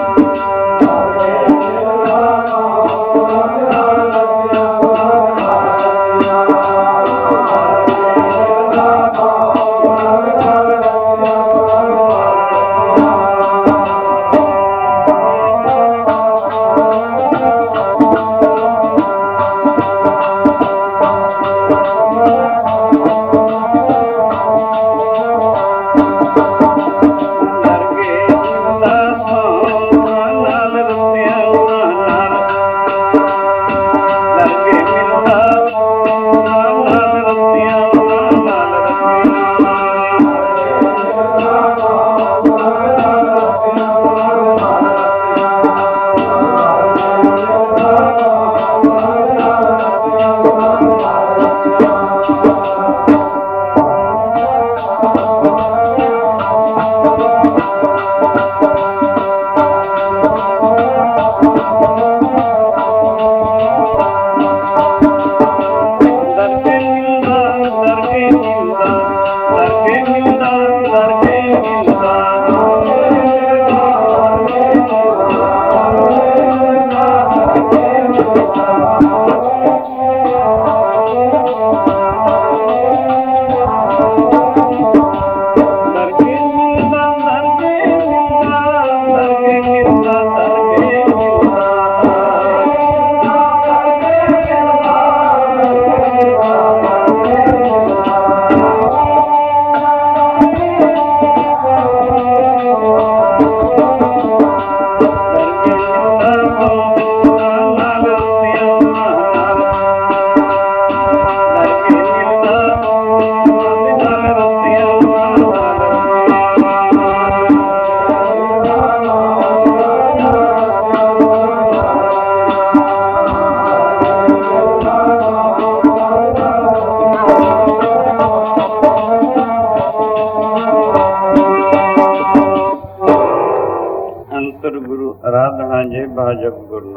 ਜਪ ਗੁਰਨੋ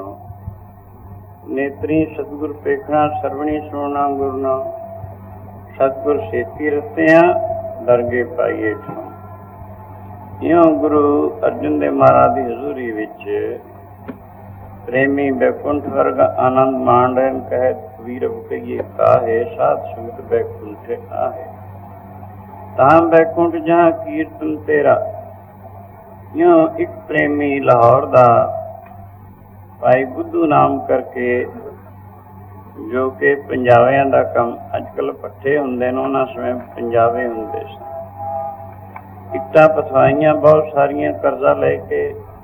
ਨੇਤਰੀ ਸਤਿਗੁਰ ਪੇਖਣਾ, ਸਰਵਣੀ ਸੁਣਨਾ ਗੁਰਨੋ। ਸਤਿਗੁਰ ਸੇਤੀ ਰਸਤਿਆਂ, ਦਰਗੇ ਪਾਈਏ ਠਾਂ। ਇਉਂ ਗੁਰੂ ਅਰਜਨ ਦੇਵ ਮਹਾਰਾਜ ਦੀ ਹਜ਼ੂਰੀ ਵਿੱਚ ਪ੍ਰੇਮੀ ਬੈਕੁੰਠ ਵਰਗ ਆਨੰਦ ਮਾਣ ਰਹਿਣ ਕਹਿ ਵੀਰ ਕਹੀਏ ਕਾਹੇ ਸਾਧ ਸੰਗਤ ਬੈਕੁੰਠ ਆਹੇ। ਤਾਂ ਬੈਕੁੰਠ ਜਹਾਂ ਕੀਰਤਨ ਤੇਰਾ ਇਉਂ ਇੱਕ ਪ੍ਰੇਮੀ ਲਾਹੌਰ ਦਾ ਭਾਈ ਬੁੱਧੂ ਨਾਮ ਕਰਕੇ, ਜੋ ਕਿ ਪੰਜਾਬਿਆਂ ਦਾ ਕੰਮ ਅੱਜ ਕੱਲ੍ਹ ਪੱਠੇ ਹੁੰਦੇ ਨੇ, ਉਹਨਾਂ ਸਮੇਂ ਪੰਜਾਬੇ ਹੁੰਦੇ ਸਨ। ਇੱਟਾਂ ਪਥਵਾਈਆਂ ਬਹੁਤ ਸਾਰੀਆਂ ਕਰਜ਼ਾ ਲੈ ਕੇ,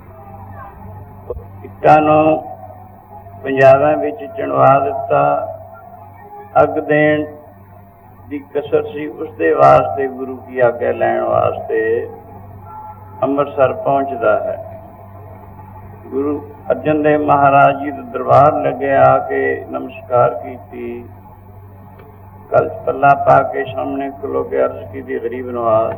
ਇੱਟਾਂ ਨੂੰ ਪੰਜਾਬਾਂ ਵਿੱਚ ਚਿਣਵਾ ਦਿੱਤਾ। ਅੱਗ ਦੇਣ ਦੀ ਕਸਰ ਸੀ, ਉਸਦੇ ਵਾਸਤੇ ਗੁਰੂ ਕੀ ਆਗਿਆ ਲੈਣ ਵਾਸਤੇ ਅੰਮ੍ਰਿਤਸਰ ਪਹੁੰਚਦਾ ਹੈ। ਗੁਰੂ ਅਰਜਨ ਦੇਵ ਮਹਾਰਾਜ ਜੀ ਦਾ ਦਰਬਾਰ ਲੱਗੇ, ਆ ਕੇ ਨਮਸਕਾਰ ਕੀਤੀ, ਗਲ 'ਚ ਪੱਲਾ ਪਾ ਕੇ ਸਾਹਮਣੇ ਖਲੋ ਕੇ ਅਰਜ਼ ਕੀਤੀ, ਗਰੀਬ ਨਵਾਜ਼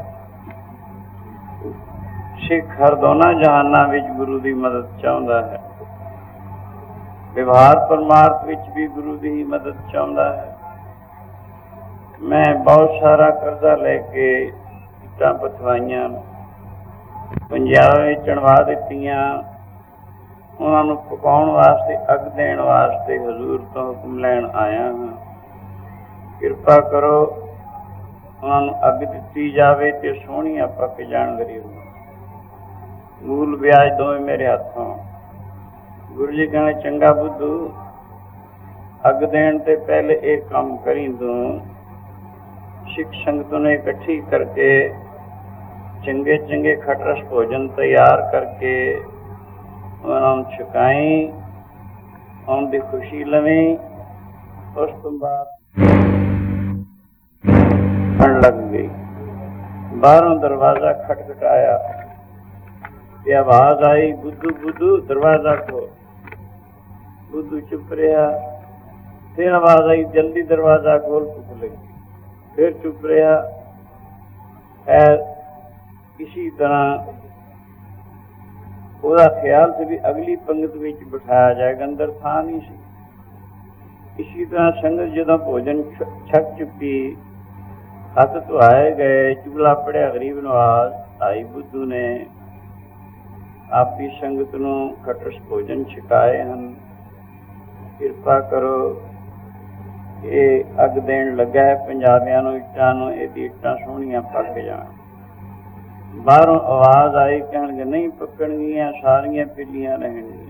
ਸਿੱਖ ਹਰ ਦੋਨਾਂ ਜਹਾਨਾਂ ਵਿੱਚ ਗੁਰੂ ਦੀ ਮਦਦ ਚਾਹੁੰਦਾ ਹੈ, ਵਿਵਹਾਰ ਪਰਮਾਰਥ ਵਿੱਚ ਵੀ ਗੁਰੂ ਦੀ ਹੀ ਮਦਦ ਚਾਹੁੰਦਾ ਹੈ। ਮੈਂ ਬਹੁਤ ਸਾਰਾ ਕਰਜ਼ਾ ਲੈ ਕੇ ਇੱਟਾਂ ਪਥਵਾਈਆਂ, ਪੰਜਾਬ ਵਿੱਚ ਚਿਣਵਾ ਦਿੱਤੀਆਂ, ਉਹਨਾਂ ਨੂੰ ਪਕਾਉਣ ਵਾਸਤੇ, ਅੱਗ ਦੇਣ ਵਾਸਤੇ ਹਜ਼ੂਰ ਤੋਂ ਹੁਕਮ ਲੈਣ ਆਇਆ ਹਾਂ। ਕਿਰਪਾ ਕਰੋ ਉਹਨਾਂ ਨੂੰ ਅੱਗ ਦਿੱਤੀ ਜਾਵੇ ਤੇ ਸੋਹਣੀਆਂ ਪੱਕ ਜਾਣ ਗਰੀਬ। ਮੂਲ ਵਿਆਜ ਦੋਵੇਂ ਮੇਰੇ ਹੱਥੋਂ। ਗੁਰੂ ਜੀ ਕਹਿੰਦੇ ਚੰਗਾ ਬੁੱਧੂ, ਅੱਗ ਦੇਣ ਤੇ ਪਹਿਲੇ ਇਹ ਕੰਮ ਕਰੀ, ਤੂੰ ਸਿੱਖ ਸੰਗਤ ਨੂੰ ਇਕੱਠੀ ਕਰਕੇ ਚੰਗੇ ਚੰਗੇ ਖਟਰਸ ਭੋਜਨ ਤਿਆਰ ਕਰਕੇ ਉਹਨਾਂ ਨੂੰ ਛਕਾਈ, ਉਹਨਾਂ ਦੀ ਖੁਸ਼ੀ ਲਵੇਂ। ਉਸ ਤੋਂ ਬਾਅਦ ਲੱਗ ਗਈ, ਬਾਹਰੋਂ ਦਰਵਾਜ਼ਾ ਖਟਖਟਾਇਆ ਤੇ ਆਵਾਜ਼ ਆਈ, ਬੁੱਧੂ ਬੁੱਧੂ ਦਰਵਾਜ਼ਾ ਖੋਲ। ਬੁੱਧੂ ਚੁੱਪ ਰਿਹਾ। ਫਿਰ ਆਵਾਜ਼ ਆਈ, ਜਲਦੀ ਦਰਵਾਜ਼ਾ ਖੋਲ, ਭੁੱਖ ਲੱਗੀ। ਫਿਰ ਚੁੱਪ ਰਿਹਾ। ਹੈ ਇਸੀ ਤਰ੍ਹਾਂ ਉਹਦਾ ਖਿਆਲ ਸੀ ਵੀ ਅਗਲੀ ਪੰਗਤ ਵਿੱਚ ਬਿਠਾਇਆ ਜਾਏਗਾ, ਅੰਦਰ ਥਾਂ ਨਹੀਂ ਸੀ। ਇਸੀ ਤਰ੍ਹਾਂ ਸੰਗਤ ਜਦੋਂ ਭੋਜਨ ਛਕ ਚੁੱਕੀ, ਹੱਥ ਧੁਆਏ ਗਏ, ਚੁਗਲਾ ਪੜਿਆ, ਗਰੀਬ ਨਵਾਜ਼ ਭਾਈ ਬੁੱਧੂ ਨੇ ਆਪਣੀ ਸੰਗਤ ਨੂੰ ਖਟਰਸ ਭੋਜਨ ਛਕਾਏ ਹਨ। ਕਿਰਪਾ ਕਰੋ, ਇਹ ਅੱਗ ਦੇਣ ਲੱਗਾ ਹੈ ਪੰਜਾਬੀਆਂ ਨੂੰ, ਇੱਟਾਂ ਨੂੰ, ਇਹਦੀ ਇੱਟਾਂ ਸੋਹਣੀਆਂ ਪੱਕ ਜਾਣ। ਬਾਹਰੋਂ ਆਵਾਜ਼ ਆਈ, ਕਹਿਣਗੇ ਨਹੀਂ ਪੱਕਣਗੀਆਂ, ਸਾਰੀਆਂ ਪਿੱਲੀਆਂ ਰਹਿਣਗੀਆਂ।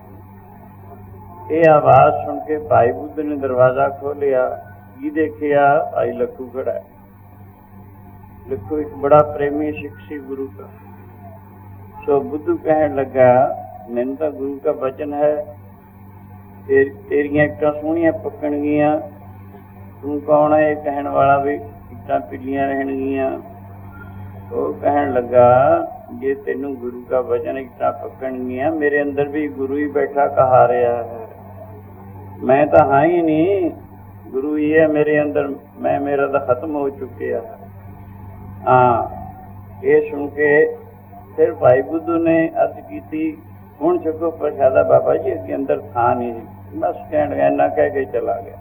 ਇਹ ਆਵਾਜ਼ ਸੁਣ ਕੇ ਭਾਈ ਬੁੱਧ ਨੇ ਦਰਵਾਜ਼ਾ ਖੋਲਿਆ। ਕੀ ਦੇਖਿਆ? ਭਾਈ ਲੱਖੂ ਖੜਾ ਹੈ। ਲੱਖੂ ਇੱਕ ਬੜਾ ਪ੍ਰੇਮੀ ਸਿੱਖ ਸੀ ਗੁਰੂ ਦਾ। ਸੋ ਬੁੱਧੂ ਕਹਿਣ ਲੱਗਾ, ਮੈਨੂੰ ਤਾਂ ਗੁਰੂ ਦਾ ਬਚਨ ਹੈ, ਤੇ ਤੇਰੀਆਂ ਇੱਟਾਂ ਸੋਹਣੀਆਂ ਪੱਕਣਗੀਆਂ, ਤੂੰ ਕੌਣ ਹੈ ਇਹ ਕਹਿਣ ਵਾਲਾ ਵੀ ਇੱਟਾਂ ਪਿੱਲੀਆਂ ਰਹਿਣਗੀਆਂ? ਉਹ ਕਹਿਣ ਲੱਗਾ, ਜੇ ਤੈਨੂੰ ਗੁਰੂ ਦਾ ਵਚਨ ਇੱਟਾਂ ਪੱਕਣਗੀਆਂ, ਮੇਰੇ ਅੰਦਰ ਵੀ ਗੁਰੂ ਹੀ ਬੈਠਾ ਕਹਾ ਰਿਹਾ ਹੈ। ਮੈਂ ਤਾਂ ਹਾਂ ਹੀ ਨਹੀਂ, ਗੁਰੂ ਹੀ ਹੈ ਮੇਰੇ ਅੰਦਰ, ਮੈਂ ਮੇਰਾ ਤਾਂ ਖਤਮ ਹੋ ਚੁੱਕਿਆ। ਹਾਂ, ਇਹ ਸੁਣ ਕੇ ਫਿਰ ਭਾਈ ਬੁੱਧੂ ਨੇ ਅਰਜ਼ ਕੀਤੀ, ਹੁਣ ਛਕੋ ਪ੍ਰਸ਼ਾਦਾ ਬਾਬਾ ਜੀ, ਅੱਗੇ ਅੰਦਰ ਥਾਂ ਨਹੀਂ ਸੀ। ਬਸ ਕਹਿਣ ਲੱਗਾ, ਇੰਨਾ ਕਹਿ ਕੇ ਚਲਾ ਗਿਆ।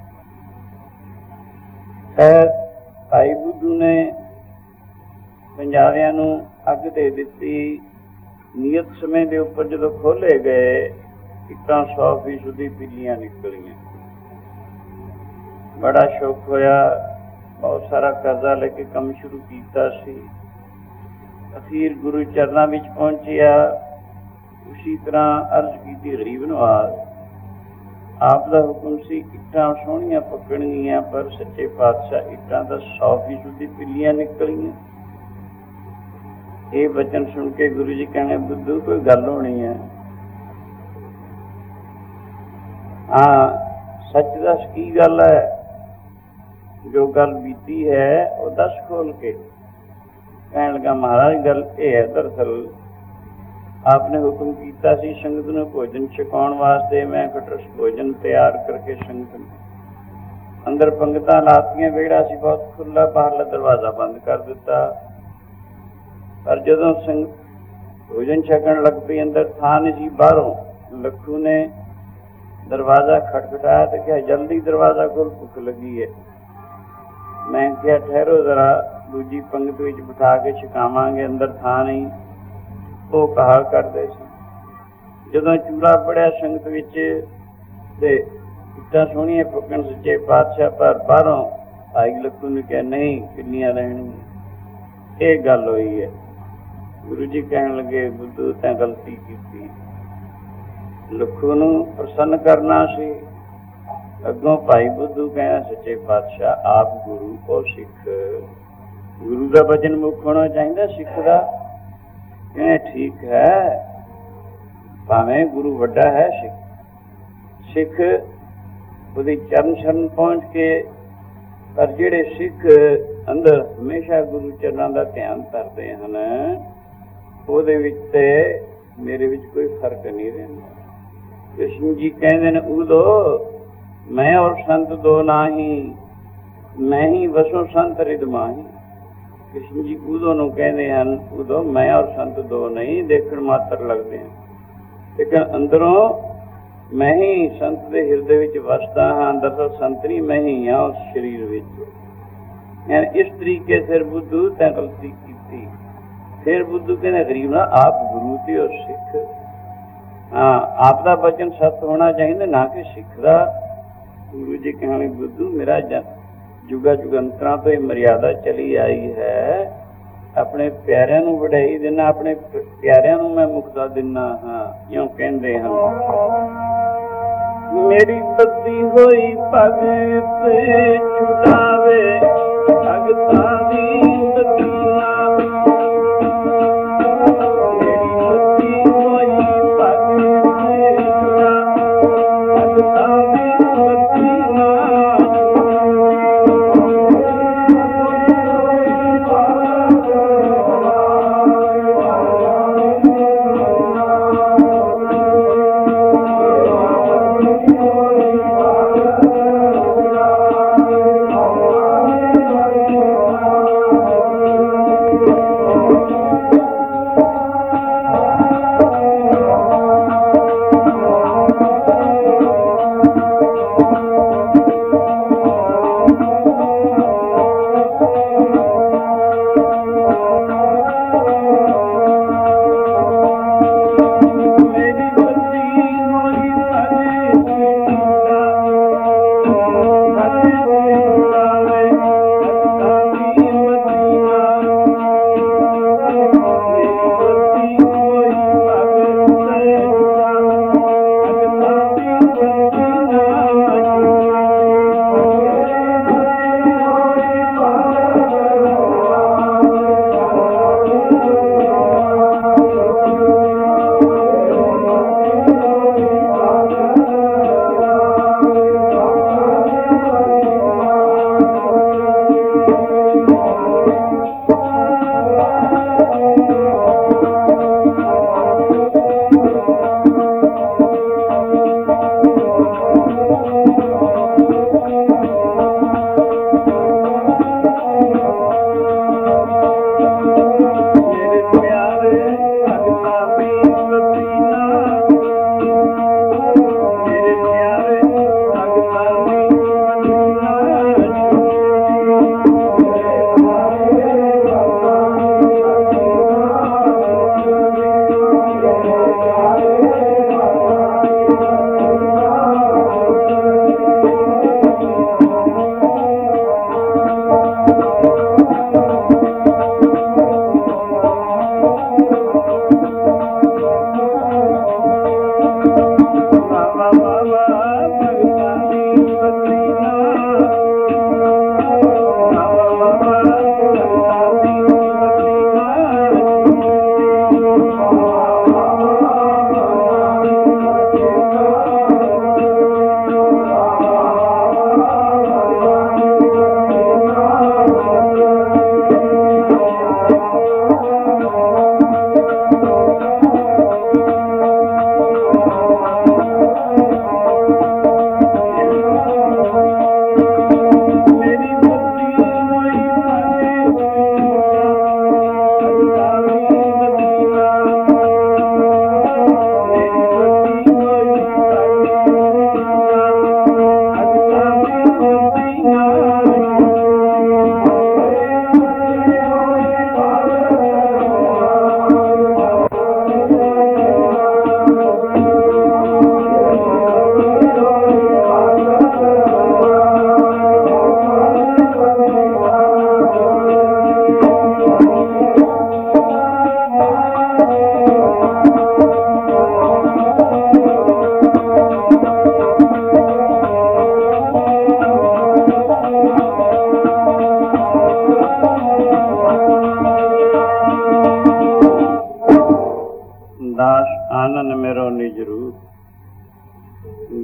ਖੈਰ ਭਾਈ ਬੁੱਧੂ ਨੇ ਪੰਜਾਬੀਆਂ ਨੂੰ ਅੱਗ ਦੇ ਦਿੱਤੀ। ਨਿਯਤ ਸਮੇਂ ਦੇ ਉੱਪਰ ਜਦੋਂ ਖੋਲੇ ਗਏ, ਇੱਟਾਂ ਸੌ ਫੀਸਦੀ ਪਿੱਲੀਆਂ ਨਿਕਲੀਆਂ। ਬੜਾ ਸ਼ੌਕ ਹੋਇਆ। ਬਹੁਤ ਸਾਰਾ ਕਰਜ਼ਾ ਲੈ ਕੇ ਕੰਮ ਸ਼ੁਰੂ ਕੀਤਾ ਸੀ। ਅਖੀਰ ਗੁਰੂ ਚਰਨਾਂ ਵਿੱਚ ਪਹੁੰਚਿਆ। ਉਸੀ ਤਰ੍ਹਾਂ ਅਰਜ਼ ਕੀਤੀ, ਗਰੀਬ ਨਵਾਜ਼ ਆਪ ਦਾ ਹੁਕਮ ਸੀ ਇੱਟਾਂ ਸੋਹਣੀਆਂ ਪੱਕਣਗੀਆਂ, ਪਰ ਸੱਚੇ ਪਾਤਸ਼ਾਹ ਇੱਟਾਂ ਤਾਂ ਸੌ ਫੀਸਦੀ ਪਿੱਲੀਆਂ ਨਿਕਲੀਆਂ। ਇਹ ਵਚਨ ਸੁਣ ਕੇ ਗੁਰੂ ਜੀ ਕਹਿੰਦੇ, ਬੁੱਧੂ ਕੋਈ ਗੱਲ ਹੋਣੀ ਹੈ। ਹਾਂ, ਸੱਚ ਦੱਸ ਕੀ ਗੱਲ ਹੈ? ਜੋ ਗੱਲ ਬੀਤੀ ਹੈ ਉਹ ਦੱਸ ਖੋਲ ਕੇ। ਕਹਿਣ ਲੱਗਾ, ਮਹਾਰਾਜ ਗੱਲ ਇਹ ਹੈ, ਦਰਅਸਲ आपने हुक्म किया सी संगत नूं भोजन छकाउण वास्ते, मैं खटरस भोजन तैयार करके संगत अंदर पंगतां लातियां। विहड़ा सी बहुत खुला, बाहरला दरवाजा बंद कर दिता। पर जदों संगत भोजन छकण लग पई, अंदर थां नहीं सी। बाहरों लखू ने दरवाजा खटखटाया तो कहा, जल्दी दरवाजा खोल, भुख लगी है। मैं कहा, ठहरो जरा, दूजी पंगत विच बिठा के छकावांगे, अंदर थां नहीं। ਉਹ ਕਹਾ ਕਰਦੇ ਸੀ। ਜਦੋਂ ਚੂੜਾ ਪੜਿਆ ਸੰਗਤ ਵਿੱਚ ਤੇ ਇੱਟਾਂ ਸੋਹਣੀਆਂ ਫੁੱਕਣ ਸੱਚੇ ਪਾਤਸ਼ਾਹ, ਪਰ ਬਾਹਰੋਂ ਭਾਈ ਲੱਖੂ ਨੇ ਕਿਹਾ ਨਹੀਂ ਕਿੰਨੀਆਂ ਰਹਿਣਗੀਆਂ। ਇਹ ਗੱਲ ਹੋਈ ਹੈ। ਗੁਰੂ ਜੀ ਕਹਿਣ ਲੱਗੇ ਬੁੱਧੂ ਤੈਂ ਗਲਤੀ ਕੀਤੀ, ਲੱਖੂ ਨੂੰ ਪ੍ਰਸੰਨ ਕਰਨਾ ਸੀ। ਅੱਗੋਂ ਭਾਈ ਬੁੱਧੂ ਕਹਿੰਦਾ ਸੱਚੇ ਪਾਤਸ਼ਾਹ ਆਪ ਗੁਰੂ ਉਹ ਸਿੱਖ, ਗੁਰੂ ਦਾ ਵਚਨ ਮੁੱਖ ਹੋਣਾ ਚਾਹੀਦਾ ਸਿੱਖ ਦਾ। ਕਹਿੰਦੇ ਠੀਕ ਹੈ, ਭਾਵੇਂ ਗੁਰੂ ਵੱਡਾ ਹੈ, ਸਿੱਖ ਸਿੱਖ ਉਹਦੀ ਚਰਨ ਸ਼ਰਨ ਪਹੁੰਚ ਕੇ, ਪਰ ਜਿਹੜੇ ਸਿੱਖ ਅੰਦਰ ਹਮੇਸ਼ਾ ਗੁਰੂ ਚਰਨਾਂ ਦਾ ਧਿਆਨ ਕਰਦੇ ਹਨ ਉਹਦੇ ਵਿੱਚ ਤੇ ਮੇਰੇ ਵਿੱਚ ਕੋਈ ਫਰਕ ਨਹੀਂ ਰਹਿੰਦਾ। ਕ੍ਰਿਸ਼ਨ ਜੀ ਕਹਿੰਦੇ ਨੇ ਉਦੋਂ ਮੈਂ ਔਰ ਸੰਤ ਦੋ ਨਾਹੀ, ਮੈਂ ਹੀ ਵਸੋਂ ਸੰਤ ਰਿਦ ਮਾਹੀ। ਕ੍ਰਿਸ਼ਨ ਜੀ ਉਦੋਂ ਨੂੰ ਕਹਿੰਦੇ ਹਨ, ਉਦੋਂ ਮੈਂ ਔਰ ਸੰਤ ਦੋ ਨਹੀਂ, ਦੇਖਣ ਮਾਤਰ ਲੱਗਦੇ ਹਨ, ਲੇਕਿਨ ਅੰਦਰੋਂ ਮੈਂ ਹੀ ਸੰਤ ਦੇ ਹਿਰਦੇ ਵਿੱਚ ਵਸਦਾ ਹਾਂ। ਦਰਅਸਲ ਸੰਤ ਨਹੀਂ, ਮੈਂ ਹੀ ਹਾਂ ਉਸ ਸਰੀਰ ਵਿੱਚ। ਯਾਨੀ ਇਸ ਤਰੀਕੇ ਫਿਰ ਬੁੱਧੂ ਤੈਂ ਗਲਤੀ ਕੀਤੀ। ਫਿਰ ਬੁੱਧੂ ਕਹਿੰਦੇ ਗਰੀਬ ਨਾ ਆਪ ਗੁਰੂ ਤੇ ਔਰ ਸਿੱਖ। ਹਾਂ, ਆਪ ਦਾ ਬਚਨ ਸੱਤ ਹੋਣਾ ਚਾਹੀਦਾ, ਨਾ ਕਿ ਸਿੱਖ ਦਾ। ਗੁਰੂ ਜੀ ਕਹਿੰਦੇ ਬੁੱਧੂ ਮੇਰਾ ਜੁਗਾ ਜੁਗੰਤਰਾਂ ਤੋਂ ਇਹ ਮਰਿਆਦਾ ਚਲੀ ਆਈ ਹੈ, ਆਪਣੇ ਪਿਆਰਿਆਂ ਨੂੰ ਵਡਾਈ ਦਿੰਦਾ, ਆਪਣੇ ਪਿਆਰਿਆਂ ਨੂੰ ਮੈਂ ਮੁਕਤਾ ਦਿੰਦਾ ਹਾਂ। ਇਉਂ ਕਹਿੰਦੇ ਹਨ। ਮੇਰੀ ਬੱਦੀ ਹੋਈ ਭਗਤ ਛੁਡਾਵੇ ਭਗਤਾਂ ਦੀ ਬਦੀਨਾ, ਮੇਰੀ ਬੱਦੀ ਹੋਈ ਭਗਤ ਛੁਡਾ ਭਗਤਾਂ ਦੀ ਬਦੀਨਾ।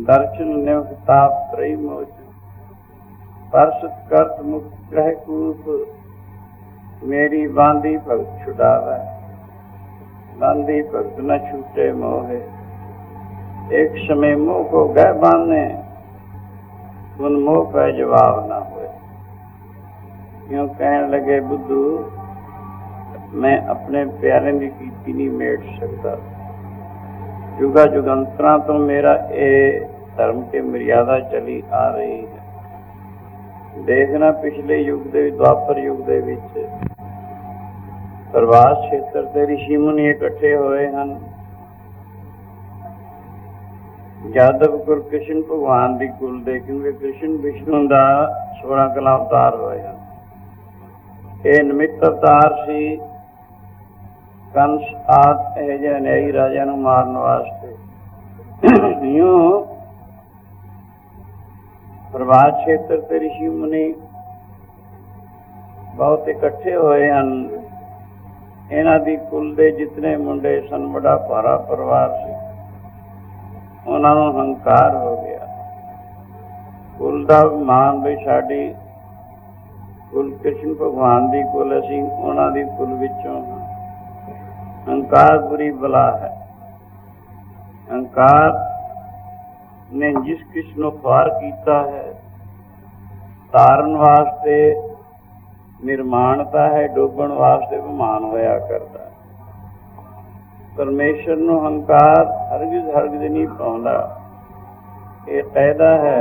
दर्शन निवक ताप त्रय मोचन, परसत करत मुक्त ग्रह कूप, मेरी बांधी भगत छुड़ावे, बांधी भगत न छूटे मोहे, एक समय मोह को गह बांधे, उन मोह पर जवाब न हुए। क्यों कहने लगे बुद्धू, मैं अपने प्यारे की कीती नहीं मेट सकता। जुगा जुगंतरा तो मेरा ये धर्म की मर्यादा चली आ रही है। देखना पिछले युग दे द्वापर युग दे विच प्रवास क्षेत्र ते ऋषि मुनि इकट्ठे होए हन। यादव गुर कृष्ण भगवान की कुल दे, क्योंकि कृष्ण विष्णु का सोलह कला अवतार होए हन। ये निमित्त अवतार सी कंस आदि यह जे अन्यायी राजा नूं मारन वास्ते। यूं प्रभात क्षेत्र ते ऋषि मुनि बहुत इकट्ठे होए हन। इन्हां दी कुल दे जितने मुंडे सन, बड़ा भारा परिवार सी, उन्हां नूं हंकार हो गया। कुल दा मान भी साडी कुल कृष्ण भगवान की कुल, असीं उन्हां दी कुल विचों। हंकार बुरी बला है। हंकार ने जिस किस नूं ख्वार कीता है, तारन वास्ते निर्माणता है, डोबण वास्ते विमान होया करता है। परमेश्वर नूं हंकार हरगिज हरगिज नहीं पाउंदा। ये कायदा है।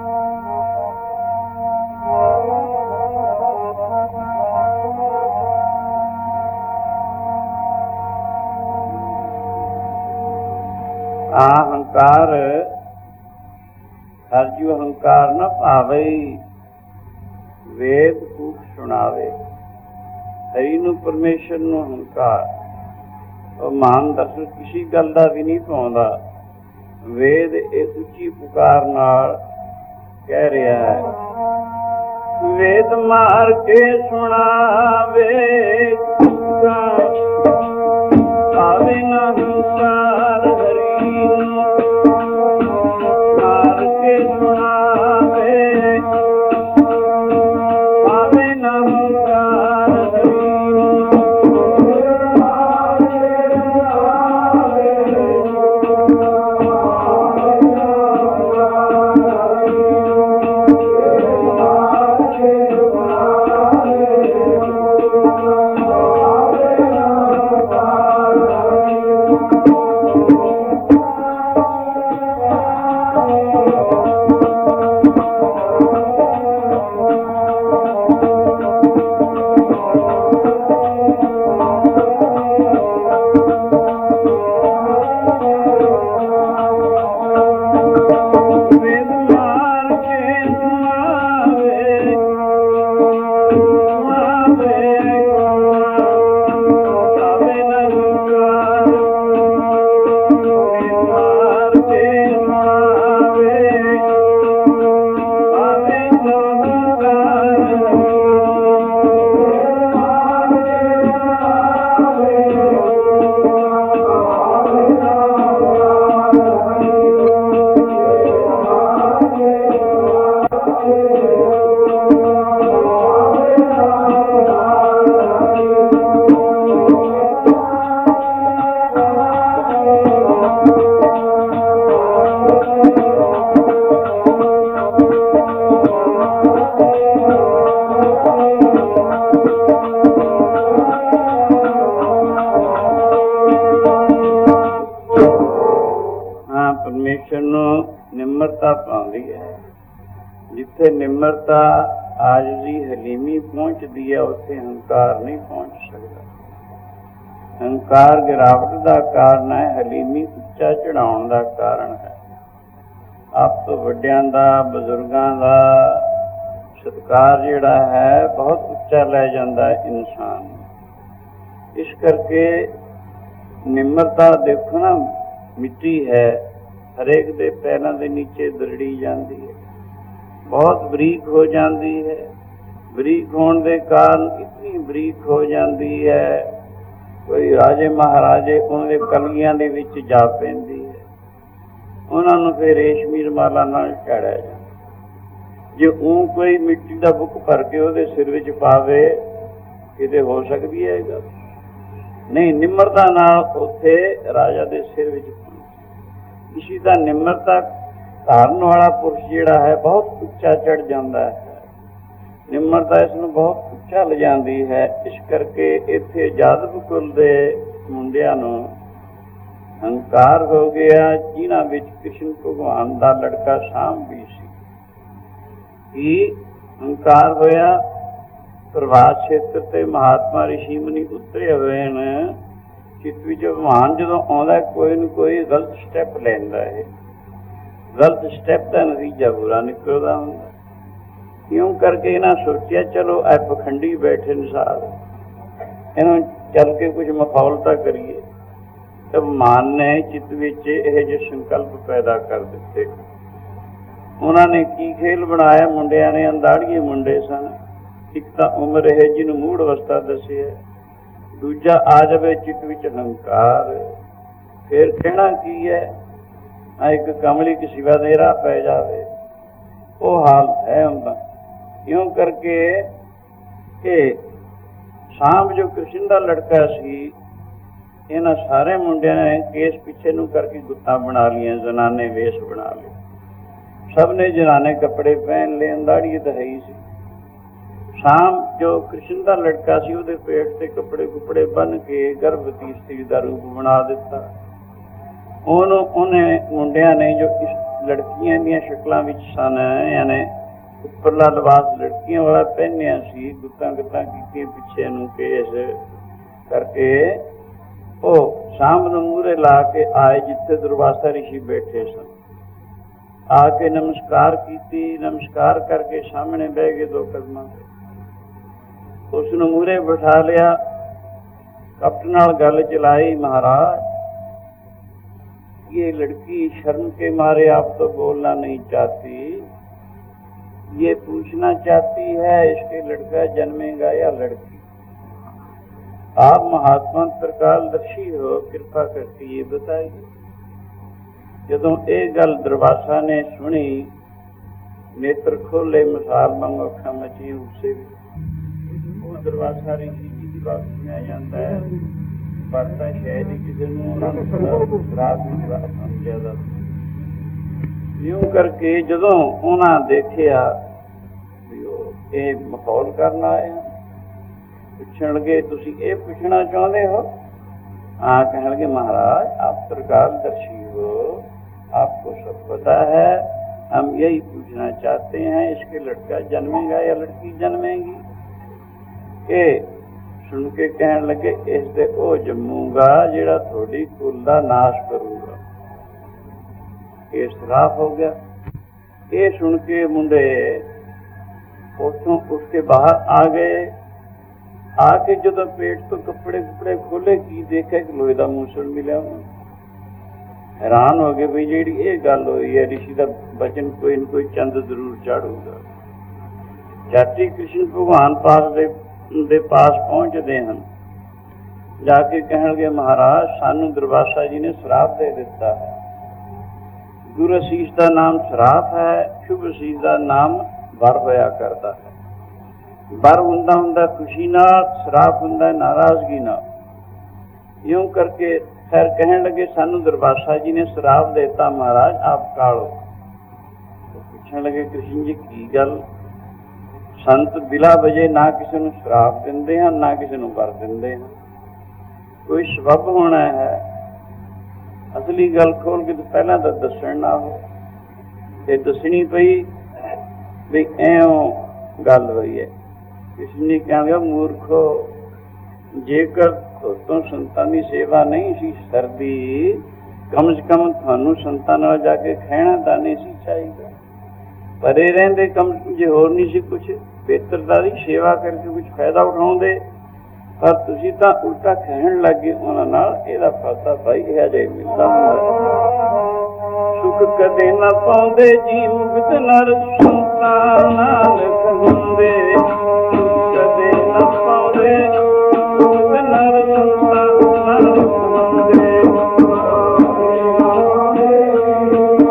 आ हंकार हर जीव हंकार न पावे, वेद कूट सुनावे। हरि नूं परमेश्वर नूं हंकार और मान दर्शन किसी गल दा भी नहीं पाउंदा। वेद एक उच्ची पुकार नाल कह रहा है, वेद मार के सुनावे, पावे न हंकार हरि मार के सुनावे, पावे न हंकार निम्रता पाउंदी है। जिथे निम्रता आजजी हलीमी पहुंचती है, उत्थे हंकार नहीं पहुंच सकता। हंकार गिरावट का कारण है, हलीमी उच्चा चढ़ाउण का कारण है। आप तो वड्डियां दा, बजुर्गां दा सत्कार जिहड़ा है बहुत उच्चा लै जांदा है इंसान। इस करके निम्रता देखो ना, मिट्टी है हरेक दे पैरों के नीचे दरड़ी जाती है, बहुत बरीक हो जाती है। बरीक होने के कारण इतनी बरीक हो जाती है, कोई राजे महाराजे उन्हें कलगियां दे विच जा पैंदी है। ਉਹਨਾਂ ਨੂੰ ਫਿਰ ਰੇਸ਼ਮੀ ਰੁਮਾਲਾਂ ਨਾਲ ਝਾੜਿਆ ਜਾਂਦਾ। ਜੇ ਉਹ ਕੋਈ ਮਿੱਟੀ ਦਾ ਬੁੱਕ ਭਰ ਕੇ ਉਹਦੇ ਸਿਰ ਵਿੱਚ ਪਾਵੇ, ਕਿਤੇ ਹੋ ਸਕਦੀ ਹੈ ਇਹ ਗੱਲ? ਨਹੀਂ, ਨਿਮਰਤਾ ਨਾਲ ਉੱਥੇ ਰਾਜਾ ਦੇ ਸਿਰ ਵਿੱਚ ਪਹੁੰਚੀ। ਇਸੀ ਦਾ ਨਿਮਰਤਾ ਧਾਰਨ ਵਾਲਾ ਪੁਰਸ਼ ਜਿਹੜਾ ਹੈ ਬਹੁਤ ਉੱਚਾ ਚੜ੍ਹ ਜਾਂਦਾ ਹੈ। ਨਿਮਰਤਾ ਇਸ ਨੂੰ ਬਹੁਤ ਉੱਚਾ ਲਿਜਾਂਦੀ ਹੈ। ਇਸ ਕਰਕੇ ਇੱਥੇ ਜਾਦਵ ਕੁਲ ਦੇ ਮੁੰਡਿਆਂ ਨੂੰ ਹੰਕਾਰ ਹੋ ਗਿਆ, ਜਿਨ੍ਹਾਂ ਵਿੱਚ ਕ੍ਰਿਸ਼ਨ ਭਗਵਾਨ ਦਾ ਲੜਕਾ ਸ਼ਾਮ ਵੀ ਸੀ। ਕੀ ਹੰਕਾਰ ਹੋਇਆ? ਪ੍ਰਭਾਤ ਖੇਤਰ ਤੇ ਮਹਾਤਮਾ ਰਿਸ਼ੀ ਮੁਨੀ ਉਤਰੇ ਹੋਏ ਨੇ। ਚਿੱਤ ਵਿੱਚ ਭਗਵਾਨ ਜਦੋਂ ਆਉਂਦਾ, ਕੋਈ ਨਾ ਕੋਈ ਗਲਤ ਸਟੈਪ ਲੈਂਦਾ ਹੈ। ਗਲਤ ਸਟੈਪ ਦਾ ਨਤੀਜਾ ਬੁਰਾ ਨਿਕਲਦਾ ਹੁੰਦਾ। ਇਉਂ ਕਰਕੇ ਇਹਨਾਂ ਸੋਚਿਆ, ਚਲੋ ਇਹ ਪਖੰਡੀ ਬੈਠੇ ਨੇ ਸਾਲ, ਇਹਨੂੰ ਚੱਲ ਕੇ ਕੁਝ ਮਖੌਲਤਾ ਕਰੀਏ। ਤਾਂ ਭਗਵਾਨ ਨੇ ਚਿੱਤ ਵਿੱਚ ਇਹ ਜਿਹੇ ਸੰਕਲਪ ਪੈਦਾ ਕਰ ਦਿੱਤੇ। ਉਹਨਾਂ ਨੇ ਕੀ ਖੇਲ ਬਣਾਇਆ? ਮੁੰਡਿਆਂ ਨੇ, ਅੰਦਾੜੀਏ ਮੁੰਡੇ ਸਨ। ਇੱਕ ਤਾਂ ਉਮਰ ਇਹ ਜਿਹਨੂੰ ਮੂੜ ਅਵਸਥਾ ਦੱਸਿਆ, ਦੂਜਾ ਆ ਜਾਵੇ ਚਿੱਤ ਵਿੱਚ ਹੰਕਾਰ, ਫਿਰ ਕਹਿਣਾ ਕੀ ਹੈ? ਆ ਇੱਕ ਕਮਲੀ ਕਿ ਸਿਵਾ ਦੇ ਰਾਹ ਪੈ ਜਾਵੇ, ਉਹ ਹਾਲ ਹੈ ਹੁੰਦਾ। ਇਉਂ ਕਰਕੇ ਇਹ ਸ਼ਾਮ ਜੋ ਕ੍ਰਿਸ਼ਨ ਦਾ ਲੜਕਾ ਸੀ, ਇਹਨਾਂ ਸਾਰੇ ਮੁੰਡਿਆਂ ਨੇ ਕੇਸ ਪਿੱਛੇ ਨੂੰ ਕਰਕੇ ਗੁੱਤਾਂ ਬਣਾ ਲਈਆਂ, ਜ਼ਨਾਨੇ ਵੇਸ਼ ਬਣਾ ਲਏ। ਸਭ ਨੇ ਜਨਾਨੇ ਕੱਪੜੇ ਪਹਿਨ ਲਏ, ਅੰਦਾੜੀਏ ਤਾਂ ਹੈ ਹੀ ਸੀ। ਸ਼ਾਮ ਜੋ ਕ੍ਰਿਸ਼ਨ ਦਾ ਲੜਕਾ ਸੀ, ਉਹਦੇ ਪੇਟ ਤੇ ਕੱਪੜੇ ਕੁਪੜੇ ਬੰਨ ਕੇ ਗਰਭਵਤੀ ਇਸਤਰੀ ਦਾ ਰੂਪ ਬਣਾ ਦਿੱਤਾ। ਉਹਨੂੰ ਉਹਨੇ ਮੁੰਡਿਆਂ ਨੇ ਜੋ ਇਸ ਲੜਕੀਆਂ ਦੀਆਂ ਸ਼ਕਲਾਂ ਵਿੱਚ ਸਨ, ਯਾਨੀ ਉੱਪਰਲਾ ਲਿਬਾਸ ਲੜਕੀਆਂ ਵਾਲਾ ਪਹਿਨਿਆ ਸੀ, ਗੁੱਤਾਂ ਗੁੱਤਾਂ ਕੀਤੀਆਂ ਪਿੱਛੇ ਨੂੰ ਕੇਸ ਕਰਕੇ, ਉਹ ਸ਼ਾਮ ਨੂੰ ਮੂਹਰੇ ਲਾ ਕੇ ਆਏ ਜਿੱਥੇ ਦੁਰਵਾਸਾ ਰਿਸ਼ੀ ਬੈਠੇ ਸਨ। ਆ ਕੇ ਨਮਸਕਾਰ ਕੀਤੀ। ਨਮਸਕਾਰ ਕਰਕੇ ਸਾਹਮਣੇ ਬਹਿ ਗਏ ਦੋ ਕਦਮਾਂ ਤੇ। ਉਸ ਨੂੰ ਮੂਹਰੇ ਬਿਠਾ ਲਿਆ, ਕਪਟ ਨਾਲ ਗੱਲ ਚਲਾਈ, ਮਹਾਰਾਜ ये लड़की शर्म के मारे आप तो बोलना नहीं चाहती, ये पूछना चाहती है इसके लड़का जन्मेगा या लड़की? आप महात्मा त्रिकालदर्शी हो, कृपा करके ये बताइए। ਜਦੋਂ ਇਹ ਗੱਲ ਦਰਵਾਸਾ ਨੇ ਸੁਣੀ, ਨੇਤਰ ਖੋਲੇ, ਮਿਸਾਲ ਮੰਗੋ ਅੱਖਾਂ ਮਚੀ ਉਸੇ ਵੀ। ਉਹ ਦਰਵਾਸਾ ਰਿਸ਼ੀ ਜੀ ਦੀ ਬਾਤ ਸੁਣਿਆ ਜਾਂਦਾ ਹੈ, ਪਰ ਤਾਂ ਸ਼ਾਇਦ ਹੀ ਕਿਸੇ ਨੂੰ ਰਾਤ ਨੂੰ ਜ਼ਿਆਦਾ। ਇਉਂ ਕਰਕੇ ਜਦੋਂ ਉਹਨਾਂ ਦੇਖਿਆ ਵੀ ਉਹ ਇਹ ਮਾਹੌਲ ਕਰਨ ਆਏ, ਪੁੱਛਣ ਲੱਗੇ, ਤੁਸੀਂ ਇਹ ਪੁੱਛਣਾ ਚਾਹੁੰਦੇ ਹੋ? हाँ, कहने लगे महाराज आप त्रिकालदर्शी हो, आपको सब पता है, हम यही पूछना चाहते हैं इसके लड़का जन्मेगा या लड़की जन्मेगी? के सुन के कहने लगे, इस दे ओ जम्मूगा जेड़ा थोड़ी कुल दा नाश करूंगा। ये श्राप हो गया। ये सुन के मुंडे उठों उठ के बाहर आ गए। आके ਜਦੋਂ ਪੇਟ ਤੋਂ ਕੱਪੜੇ ਕੁਪੜੇ ਖੋਲੇ, ਕੀ ਦੇਖਿਆ ਕਿ ਲੋਹੇ ਦਾ ਮੂਸਲ ਮਿਲਿਆ। ਹੈਰਾਨ ਹੋ ਗਏ ਵੀ ਜਿਹੜੀ ਇਹ ਗੱਲ ਹੋਈ ਹੈ, ਰਿਸ਼ੀ ਦਾ ਬਚਨ ਕੋਈ ਨਾ ਕੋਈ ਚੰਦ ਜ਼ਰੂਰ ਚਾੜੂਗਾ। ਚਾਟੀ ਕ੍ਰਿਸ਼ਨ ਭਗਵਾਨ ਪਾਸ ਦੇ ਦੇ ਪਾਸ ਪਹੁੰਚਦੇ ਹਨ। ਜਾ ਕੇ ਕਹਿਣ ਲੱਗੇ, ਮਹਾਰਾਜ ਸਾਨੂੰ ਦੁਰਵਾਸਾ ਜੀ ਨੇ ਸ਼ਰਾਪ ਦੇ ਦਿੱਤਾ ਹੈ। ਗੁਰੂ ਅਸੀਸ ਦਾ ਨਾਮ ਸ਼ਰਾਪ ਹੈ, ਸ਼ੁਭ ਅਸੀਸ ਦਾ ਨਾਮ ਵਰ ਹੋਇਆ ਕਰਦਾ ਹੈ। ਵਰ ਹੁੰਦਾ ਹੁੰਦਾ ਖੁਸ਼ੀ ਨਾਲ, ਸ਼ਰਾਪ ਹੁੰਦਾ ਨਾਰਾਜ਼ਗੀ ਨਾਲ। ਇਉਂ ਕਰਕੇ ਖੈਰ ਕਹਿਣ ਲੱਗੇ, ਸਾਨੂੰ ਦਰਬਾਸ਼ਾ ਜੀ ਨੇ ਸ਼ਰਾਪ ਦੇਤਾ ਮਹਾਰਾਜ, ਆਪ ਕਾਲੋ। ਪੁੱਛਣ ਲੱਗੇ, ਕ੍ਰਿਸ਼ਨ ਜੀ ਕੀ ਗੱਲ? ਸੰਤ ਬਿਲਾ ਵਜੇ ਨਾ ਕਿਸੇ ਨੂੰ ਸ਼ਰਾਪ ਦਿੰਦੇ ਹਨ, ਨਾ ਕਿਸੇ ਨੂੰ ਵਰ ਦਿੰਦੇ ਹਨ। ਕੋਈ ਸਬੱਬ ਹੋਣਾ ਹੈ। ਅਸਲੀ ਗੱਲ ਖੋਲ ਕੇ ਪਹਿਲਾਂ ਤਾਂ ਦੱਸਣ ਨਾ ਹੋ, ਤੇ ਦੱਸਣੀ ਪਈ ਵੀ ਐਂ ਗੱਲ ਹੋਈ ਹੈ। ਕ੍ਰਿਸ਼ਨ ਜੀ ਕਹਿੰਦੇ, ਮੂਰਖੋ, ਜੇਕਰ ਤੋਂ ਸੰਤਾਂ ਦੀ ਸੇਵਾ ਨਹੀਂ ਸੀ ਸਰਦੀ, ਕਮ ਸੇ ਕਮ ਤੁਹਾਨੂੰ ਸੰਤਾਂ ਨਾਲ ਜਾ ਕੇ ਖਹਿਣਾ ਤਾਂ ਨਹੀਂ ਸੀ ਚਾਹੀਦਾ। ਪਰੇ ਰਹਿੰਦੇ, ਕਮ ਜੇ ਹੋਰ ਨਹੀਂ ਸੀ ਕੁਛ ਬਿਹਤਰਤਾ ਦੀ ਸੇਵਾ ਕਰਕੇ ਕੁਛ ਫਾਇਦਾ ਉਠਾਉਂਦੇ, ਪਰ ਤੁਸੀਂ ਤਾਂ ਉਲਟਾ ਖਹਿਣ ਲੱਗ ਗਏ ਉਹਨਾਂ ਨਾਲ। ਇਹਦਾ ਫਾਇਦਾ ਭਾਈ ਇਹ ਜਿਹਾ ਮਿਲਦਾ ਹੁੰਦਾ। ਸੁਖ ਕਦੇ ਨਾ ਪਾਉਂਦੇ ਜੀ ਮੁਕਤ ਨਰ ਸੰਤਾਂ ਨਾਲ ਹੁੰਦੇ, ਕਦੇ ਨਾ ਪਾਉਂਦੇ ਮੁਕਤ ਨਰ ਸੰਤਾਂ ਨਾਲ ਹੁੰਦੇ।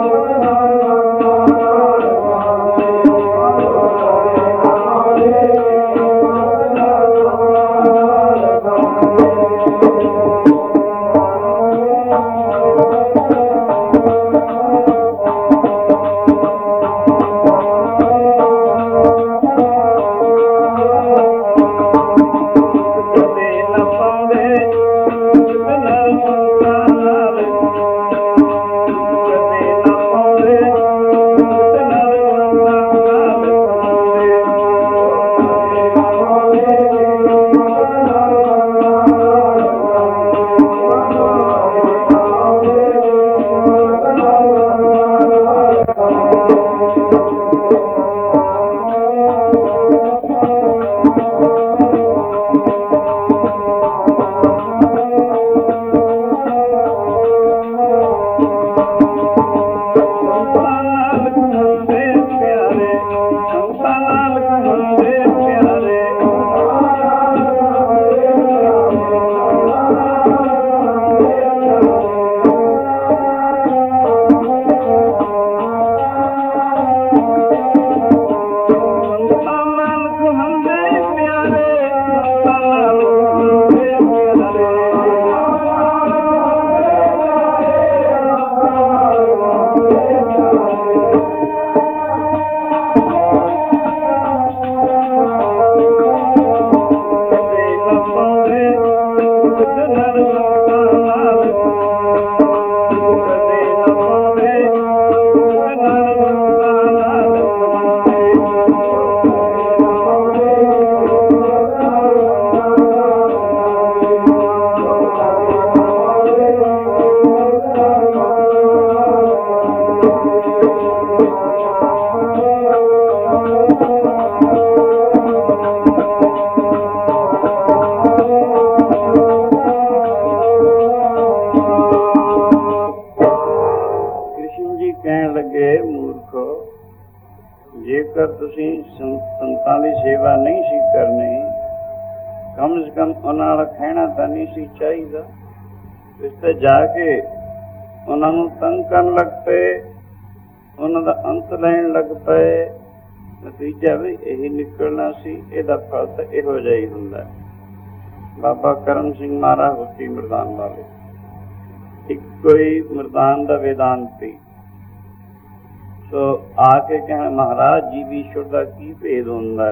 ਜੇਕਰ ਤੁਸੀਂ ਸੰਤਾਂ ਦੀ ਸੇਵਾ ਨਹੀਂ ਸੀ ਕਰਨੀ, ਕਮ ਸੇ ਕਮ ਉਹਨਾਂ ਨਾਲ ਖਹਿਣਾ ਤਾਂ ਨਹੀਂ ਸੀ ਚਾਹੀਦਾ। ਇਸ ਤੇ ਜਾ ਕੇ ਉਹਨਾਂ ਨੂੰ ਤੰਗ ਕਰਨ ਲੱਗ ਪਏ, ਉਹਨਾਂ ਦਾ ਅੰਤ ਲੈਣ ਲੱਗ ਪਏ, ਨਤੀਜਾ ਵੀ ਇਹੀ ਨਿਕਲਣਾ ਸੀ। ਇਹਦਾ ਫਲ ਤਾਂ ਇਹੋ ਜਿਹਾ ਹੀ ਹੁੰਦਾ। ਬਾਬਾ ਕਰਮ ਸਿੰਘ ਮਹਾਰਾਜ ਹੁੱਤੀ ਮਰਦਾਨ ਵਾਲੇ, ਇੱਕੋ ਹੀ ਮਰਦਾਨ ਦਾ ਵੇਦਾਂਤੀ, ਸੋ ਆ ਕੇ ਕਹਿਣਾ ਮਹਾਰਾਜ ਜੀ ਵੀ ਈਸ਼ਵਰ ਦਾ ਕੀ ਭੇਦ ਹੁੰਦਾ।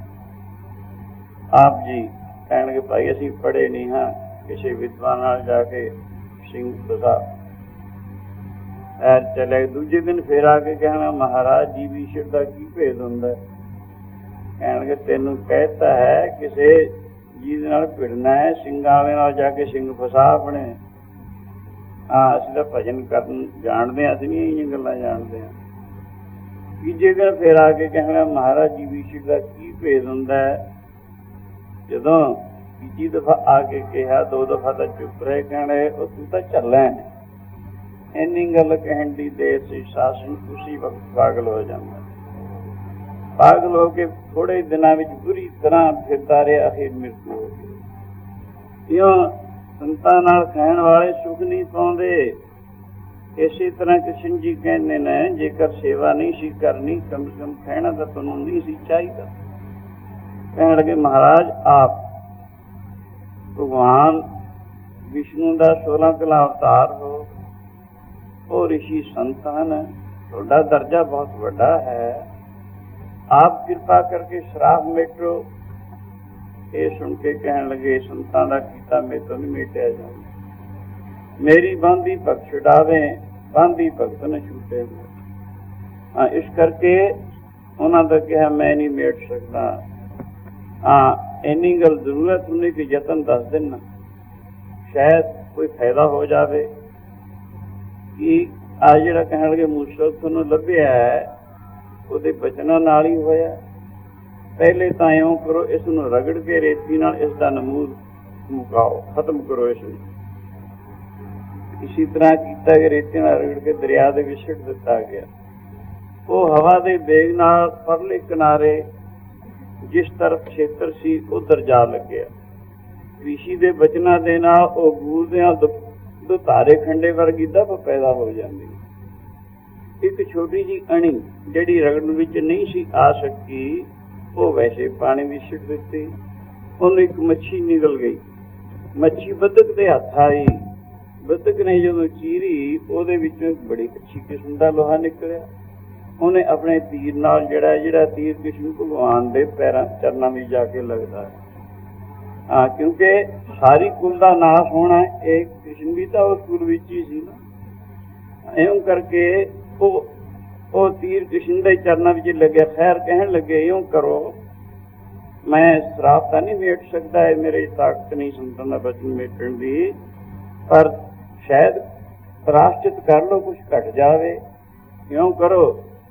ਆਪ ਜੀ ਕਹਿਣਗੇ ਭਾਈ ਅਸੀਂ ਪੜ੍ਹੇ ਨਹੀਂ ਹਾਂ, ਕਿਸੇ ਵਿਦਵਾਨ ਨਾਲ ਜਾ ਕੇ ਸਿੰਘ ਫਸਾ ਐਰ ਚਲੇ। ਦੂਜੇ ਦਿਨ ਫਿਰ ਆ ਕੇ ਕਹਿਣਾ ਮਹਾਰਾਜ ਜੀ ਵੀ ਈਸ਼ਵਰ ਦਾ ਕੀ ਭੇਦ ਹੁੰਦਾ। ਕਹਿਣਗੇ ਤੈਨੂੰ ਕਹਿਤਾ ਹੈ ਕਿਸੇ ਜਿਹਦੇ ਨਾਲ ਭਿੜਨਾ ਹੈ, ਸਿੰਘਾਂ ਵਾਲੇ ਨਾਲ ਜਾ ਕੇ ਸਿੰਘ ਫਸਾ ਆਪਣੇ। ਹਾਂ ਅਸੀਂ ਤਾਂ ਭਜਨ ਕਰਨ ਜਾਣਦੇ ਹਾਂ, ਅਸੀਂ ਨਹੀਂ ਇਹੀਆਂ ਗੱਲਾਂ ਜਾਣਦੇ ਹਾਂ। ਤੀਜੇ ਦਿਨ ਫਿਰ ਆ ਕੇ ਕਹਿਣਾ ਮਹਾਰਾਜ ਜੀ ਵੀ ਈਸ਼ਵਰ ਦਾ ਕੀ ਭੇਦ ਹੁੰਦਾ। ਜਦੋਂ ਤੀਜੀ ਦਫਾ ਆ ਕੇ ਕਿਹਾ, ਦੋ ਦਫਾ ਤਾਂ ਚੁੱਪ ਰਹੇ, ਕਹਿਣੇ ਉਹ ਤੂੰ ਤਾਂ ਚੱਲਿਆ। ਇੰਨੀ ਗੱਲ ਕਹਿਣ ਦੀ ਦੇਰ ਸੀ ਸ਼ਾਸਨ ਉਸੀ ਵਕਤ ਪਾਗਲ ਹੋ ਜਾਂਦਾ। ਪਾਗਲ ਹੋ ਕੇ ਥੋੜੇ ਦਿਨਾਂ ਵਿੱਚ ਬੁਰੀ ਤਰ੍ਹਾਂ ਫਿਰਦਾ ਰਿਹਾ, ਅਖੀਰ ਮ੍ਰਿਤੂ ਹੋ ਗਈ। ਇਉਂ ਸੰਤਾਂ ਨਾਲ ਕਹਿਣ ਵਾਲੇ ਸੁਖ ਨਹੀਂ ਪਾਉਂਦੇ। ਇਸੇ ਤਰ੍ਹਾਂ ਕ੍ਰਿਸ਼ਨ ਜੀ ਕਹਿੰਦੇ ਨੇ ਜੇਕਰ ਸੇਵਾ ਨਹੀਂ ਸੀ ਕਰਨੀ, ਕਮ ਸੇ ਕਮ ਕਹਿਣਾ ਤਾਂ ਤੁਹਾਨੂੰ ਨਹੀਂ ਸੀ ਚਾਹੀਦਾ। ਕਹਿਣ ਲੱਗੇ ਮਹਾਰਾਜ ਆਪ ਭਗਵਾਨ ਵਿਸ਼ਨੂੰ ਦਾ ਸੋਲਾਂ ਕਲਾ ਅਵਤਾਰ ਹੋ, ਉਹ ਰਿਸ਼ੀ ਸੰਤ ਹਨ, ਤੁਹਾਡਾ ਦਰਜਾ ਬਹੁਤ ਵੱਡਾ ਹੈ, ਆਪ ਕਿਰਪਾ ਕਰਕੇ ਸ਼ਰਾਬ ਮੇਟੋ। ਇਹ ਸੁਣ ਕੇ ਕਹਿਣ ਲੱਗੇ ਸੰਤਾਂ ਦਾ ਕੀਤਾ ਮੇਰੇ ਤੋਂ ਨਹੀਂ ਮੇਟਿਆ ਜਾਂਦਾ, ਮੇਰੀ ਬਾਂਦੀ ਭਗਤ ਛੁਡਾਵੇ, ਬਾਂਦੀ ਭਗਤ ਨ ਛੁੱਟੇ। ਹਾਂ ਇਸ ਕਰਕੇ ਉਹਨਾਂ ਦਾ ਕਿਹਾ ਮੈਂ ਨਹੀਂ ਮੇਟ ਸਕਦਾ। ਹਾਂ ਇੰਨੀ ਗੱਲ ਜ਼ਰੂਰਤ ਹੁੰਦੀ ਕਿ ਯਤਨ ਦੱਸ ਦੇਣਾ, ਸ਼ਾਇਦ ਕੋਈ ਫਾਇਦਾ ਹੋ ਜਾਵੇ। ਕਿ ਆ ਜਿਹੜਾ ਕਹਿਣ ਲੱਗੇ ਮੂਸਲ ਤੁਹਾਨੂੰ ਲੱਭਿਆ ਉਹਦੇ ਬਚਨਾਂ ਨਾਲ ਹੀ ਹੋਇਆ। ਪਹਿਲੇ ਤਾਂ ਇਉਂ ਕਰੋ, ਇਸ ਨੂੰ ਰਗੜ ਕੇ ਰੇਤੀ ਨਾਲ ਇਸ ਦਾ ਨਮੂਦ ਮੁਕਾਓ, ਖਤਮ ਕਰੋ ਇਸ ਨੂੰ। ਇਸੀ ਤਰ੍ਹਾਂ ਕੀਤਾ ਕਿ ਰੇਤੀ ਨਾਲ ਰਗੜ ਕੇ ਦਰਿਆ ਦੇ ਵਿੱਚ ਸੁੱਟ ਦਿੱਤਾ ਗਿਆ। ਉਹ ਹਵਾ ਦੇ ਵੇਗ ਨਾਲ ਪਰਲੇ ਕਿਨਾਰੇ ਜਿਸ ਤਰਫ ਖੇਤਰ ਸੀ ਉੱਧਰ ਜਾ ਲੱਗਿਆ। ਰਿਸ਼ੀ ਦੇ ਬਚਨਾਂ ਦੇ ਨਾਲ ਉਹ ਗੂਰਦਿਆਂ ਦੋ ਤਾਰੇ ਖੰਡੇ ਵਰਗੀ ਦਬ ਪੈਦਾ ਹੋ ਜਾਂਦੀ। ਇੱਕ ਛੋਟੀ ਜਿਹੀ ਅਣੀ ਜਿਹੜੀ ਰਗੜਨ ਵਿੱਚ ਨਹੀਂ ਸੀ ਆ ਸਕੀ, ਉਹ ਵੈਸੇ ਪਾਣੀ ਵਿੱਚ ਸੁੱਟ ਦਿੱਤੀ। ਉਹਨੂੰ ਇੱਕ ਮੱਛੀ ਨਿਕਲ ਗਈ, ਮੱਛੀ ਬੱਤਖ ਦੇ ਹੱਥ ਆਈ। ਬੱਤਖ ਨੇ ਜਦੋਂ ਚੀਰੀ, ਉਹਦੇ ਵਿੱਚੋਂ ਇੱਕ ਬੜੀ ਅੱਛੀ ਕਿਸਮ ਦਾ ਲੋਹਾ ਨਿਕਲਿਆ। ਉਹਨੇ ਆਪਣੇ ਤੀਰ ਨਾਲ ਜਿਹੜਾ ਜਿਹੜਾ ਤੀਰ ਕ੍ਰਿਸ਼ਨ ਭਗਵਾਨ ਦੇ ਪੈਰਾਂ ਚਰਨਾਂ ਵਿੱਚ ਜਾ ਕੇ ਲੱਗਦਾ ਹੈ। ਹਾਂ ਕਿਉਂਕਿ ਸਾਰੀ ਕੁਲ ਦਾ ਨਾਸ਼ ਹੋਣਾ, ਇਹ ਕ੍ਰਿਸ਼ਨ ਵੀ ਤਾਂ ਉਸ ਕੁਲ ਵਿੱਚ ਹੀ ਸੀ ਨਾ। ਇਉਂ ਕਰਕੇ ਉਹ ਉਹ ਤੀਰ ਕ੍ਰਿਸ਼ਨ ਦੇ ਚਰਨਾਂ ਵਿੱਚ ਲੱਗਿਆ। ਖੈਰ ਕਹਿਣ ਲੱਗੇ ਇਉਂ ਕਰੋ, ਮੈਂ ਸ਼ਰਾਬ ਤਾਂ ਨਹੀਂ ਮੇਟ ਸਕਦਾ, ਹੈ ਮੇਰੇ ਤਾਕਤ ਨਹੀਂ ਸੰਤਾਂ ਦਾ ਬਚਨ ਮੇਟਣ ਦੀ, ਪਰ ਸ਼ਾਇਦ ਪ੍ਰਾਸ਼ਚਿਤ ਕਰ ਲਓ, ਕੁਛ ਘਟ ਜਾਵੇ। ਇਉਂ ਕਰੋ,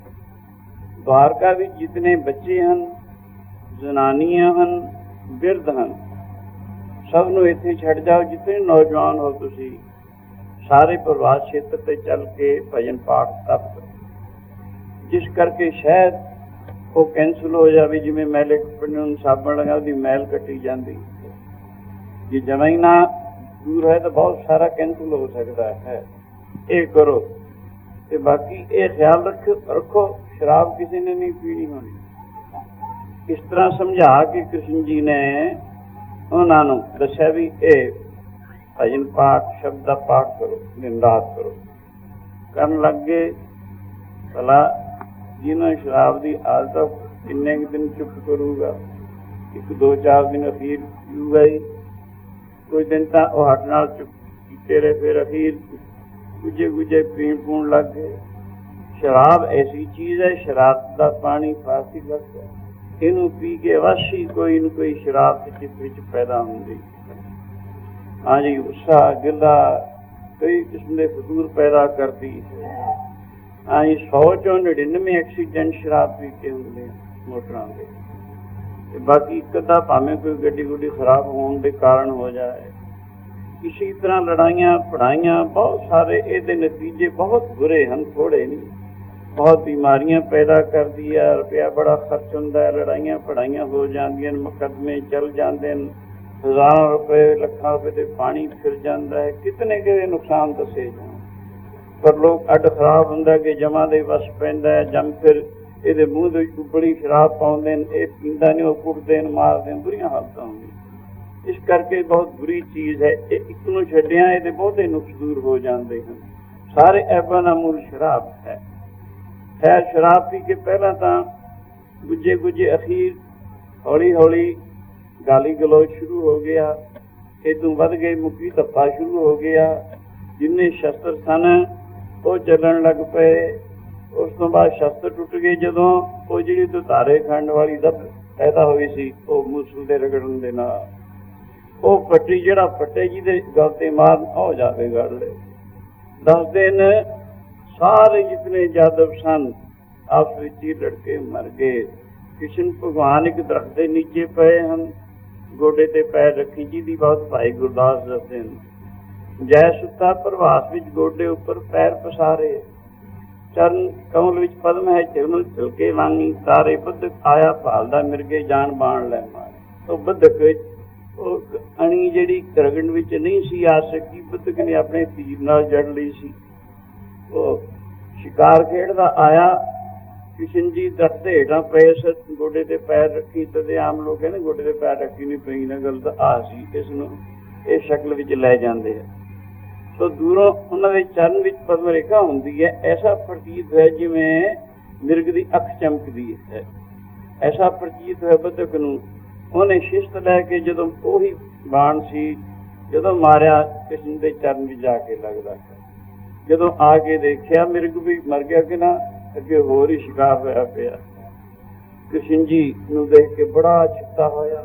ਦੁਆਰਕਾ ਵਿੱਚ ਜਿਤਨੇ ਬੱਚੇ ਹਨ, ਜ਼ਨਾਨੀਆਂ ਹਨ, ਬਿਰਧ ਹਨ, ਸਭ ਨੂੰ ਇੱਥੇ ਛੱਡ ਜਾਓ। ਜਿਤਨੇ ਨੌਜਵਾਨ ਹੋ ਤੁਸੀਂ, ਸਾਰੇ ਪ੍ਰਵਾਸ ਖੇਤਰ ਤੇ ਚੱਲ ਕੇ ਭਜਨ ਪਾਠ ਤਪ ਕਰੋ, ਜਿਸ ਕਰਕੇ ਸ਼ਾਇਦ ਉਹ ਕੈਂਸਲ ਹੋ ਜਾਵੇ। ਜਿਵੇਂ ਮੈਲੇ ਕੱਪੜੇ ਨੂੰ ਸਾਬਣ ਲਗਾ ਉਹਦੀ ਮੈਲ ਕੱਟੀ ਜਾਂਦੀ, ਜੇ ਜਮਾਂ ਹੀ ਨਾ ਦੂਰ ਹੈ ਤਾਂ ਬਹੁਤ ਸਾਰਾ ਕੈਂਸਲ ਹੋ ਸਕਦਾ ਹੈ। ਇਹ ਕਰੋ ਤੇ ਬਾਕੀ ਇਹ ਖਿਆਲ ਰੱਖੋ ਰੱਖੋ ਸ਼ਰਾਬ ਕਿਸੇ ਨੇ ਨਹੀਂ ਪੀਣੀ ਹੋਣੀ। ਇਸ ਤਰ੍ਹਾਂ ਸਮਝਾ ਕੇ ਕ੍ਰਿਸ਼ਨ ਜੀ ਨੇ ਉਹਨਾਂ ਨੂੰ ਦੱਸਿਆ ਵੀ ਇਹ ਭਜਨ ਪਾਠ ਸ਼ਬਦ ਦਾ ਪਾਠ ਕਰੋ, ਦਿਨ ਰਾਤ ਕਰੋ। ਕਰਨ ਲੱਗੇ ਭਲਾ ਜਿਹਨਾਂ ਸ਼ਰਾਬ ਦੀ ਆਦਤ ਕਿੰਨੇ ਕੁ ਦਿਨ ਚੁੱਪ ਕਰੂਗਾ, ਇੱਕ ਦੋ ਚਾਰ ਦਿਨ ਅਖੀਰ ਪੀਊਗਾ ਹੀ, ਕੁਝ ਦਿਨ ਤਾਂ ਉਹ ਹੱਟ ਨਾਲ ਚੁੱਪ ਕੀਤੇ ਰਹੇ, ਫਿਰ ਅਖੀਰ ਗੁੱਜੇ ਗੁੱਜੇ ਪੀਣ ਪੂਣ ਲੱਗ ਗਏ। ਸ਼ਰਾਬ ਐਸੀ ਚੀਜ਼ ਹੈ, ਸ਼ਰਾਬ ਦਾ ਪਾਣੀ ਫਾਸੀ ਲੱਗਦਾ, ਇਹਨੂੰ ਪੀ ਕੇ ਵਾਸ਼ੀ ਕੋਈ ਨਾ ਕੋਈ ਸ਼ਰਾਬ ਦੇ ਚਿੱਤ ਵਿੱਚ ਪੈਦਾ ਹੁੰਦੀ। ਹਾਂਜੀ ਗੁੱਸਾ ਗਿੱਲਾ ਕਈ ਕਿਸਮ ਦੇ ਫਤੂਰ ਪੈਦਾ ਕਰਦੀ ਹੈ। ਹਾਂਜੀ ਸੌ ਚੋਂ ਨੜਿਨਵੇਂ ਐਕਸੀਡੈਂਟ ਸ਼ਰਾਬ ਪੀ ਕੇ ਹੁੰਦੇ ਮੋਟਰਾਂ ਦੇ, ਤੇ ਬਾਕੀ ਇੱਕ ਅੱਧਾ ਭਾਵੇਂ ਕੋਈ ਗੱਡੀ ਗੁੱਡੀ ਖਰਾਬ ਹੋਣ ਦੇ ਕਾਰਨ ਹੋ ਜਾਏ। ਇਸੇ ਤਰ੍ਹਾਂ ਲੜਾਈਆਂ ਪੜਾਈਆਂ ਬਹੁਤ ਸਾਰੇ ਇਹਦੇ ਨਤੀਜੇ ਬਹੁਤ ਬੁਰੇ ਹਨ, ਥੋੜ੍ਹੇ ਨਹੀਂ। बहुत बीमारियां पैदा करती है, रुपया बड़ा खर्च होंदा है, लड़ाइयां पढ़ाइयां हो जांदियां, मुकदमे चल जाते हैं, हज़ारों रुपए लखां रुपए ते पानी फिर जाता है, कितने कितने नुकसान दसे जाए। पर लोग अड खराब होंदा कि जमा दे वस पैंदा है, जम फिर ये मूँह दे उबड़ी शराब पाउंदे ने, ये पींदा नहीं, वो कुटदे ने, मारदे, बुरियां हालत होंदी। इस करके बहुत बुरी चीज़ है। एक नूं छड्डिया ये बहुते नुक्स दूर हो जाते हैं। सारे ऐबां दा मूल शराब है। खैर शराब पी के पहला तो गुजे गुजे अखीर हौली हौली गाली गलोच शुरू हो गया, इदों वध गए मुक्की धप्पा शुरू हो गया, जिन्ने शस्त्र सन वो चलन लग पे। उस तो बाद शस्त्र टुट गए जदों वो जिहड़ी दुधारे खंड वाली दब पैदा हुई सी, वो मूसल दे रगड़न दे नाल वो पट्टी जिहड़ा फटे जी दे गल ते मार हो जावे गड़ ले। दस दिन सारे जितने यादव सन आपस विच ही लड़के मर गए। कृष्ण भगवान एक दरख्त के नीचे पे हैं, गोडे ते पैर रखी, जिहदी बहुत भाई गुरदास दसदे हैं। जै सुता प्रभास विच गोडे उपर पैर पसारे, चरण कमल विच पद्म है चरण चलके वांगी, तारे बदक आया भालदा मिर्गे जान बाण लै मारे। तो बदक अणी जिहड़ी करगण विच नहीं सी आ सकी, बदक ने अपने तीर नाल जड़ लई सी। वो शिकार खेडदा आया, कृष्ण जी दरख्त हेठां पे सर गोडे ते पैर रखी। तदे आम लोग कहने गोडे ते पैर रखी नहीं पई ना, गल तां आ सी। इस नूं इस शक्ल विच लै जांदे है। तो दूरों उन्हां दे चरण विच पद्म रेखा हुंदी है, ऐसा प्रतीत है जिवें मिर्ग दी अख चमकदी है। ऐसा प्रतीत है बदक नूं। उन्हें शिस्त लैके जदों ओही बाण सी जदों मारिया, कृष्ण दे चरण विच जाके लगदा है। जदों आके देखिया मिर्ग भी मर गया कि ना, अगे होर ही शिकार होया पिया। कृष्ण जी नूं देख के बड़ा चित्ता होया,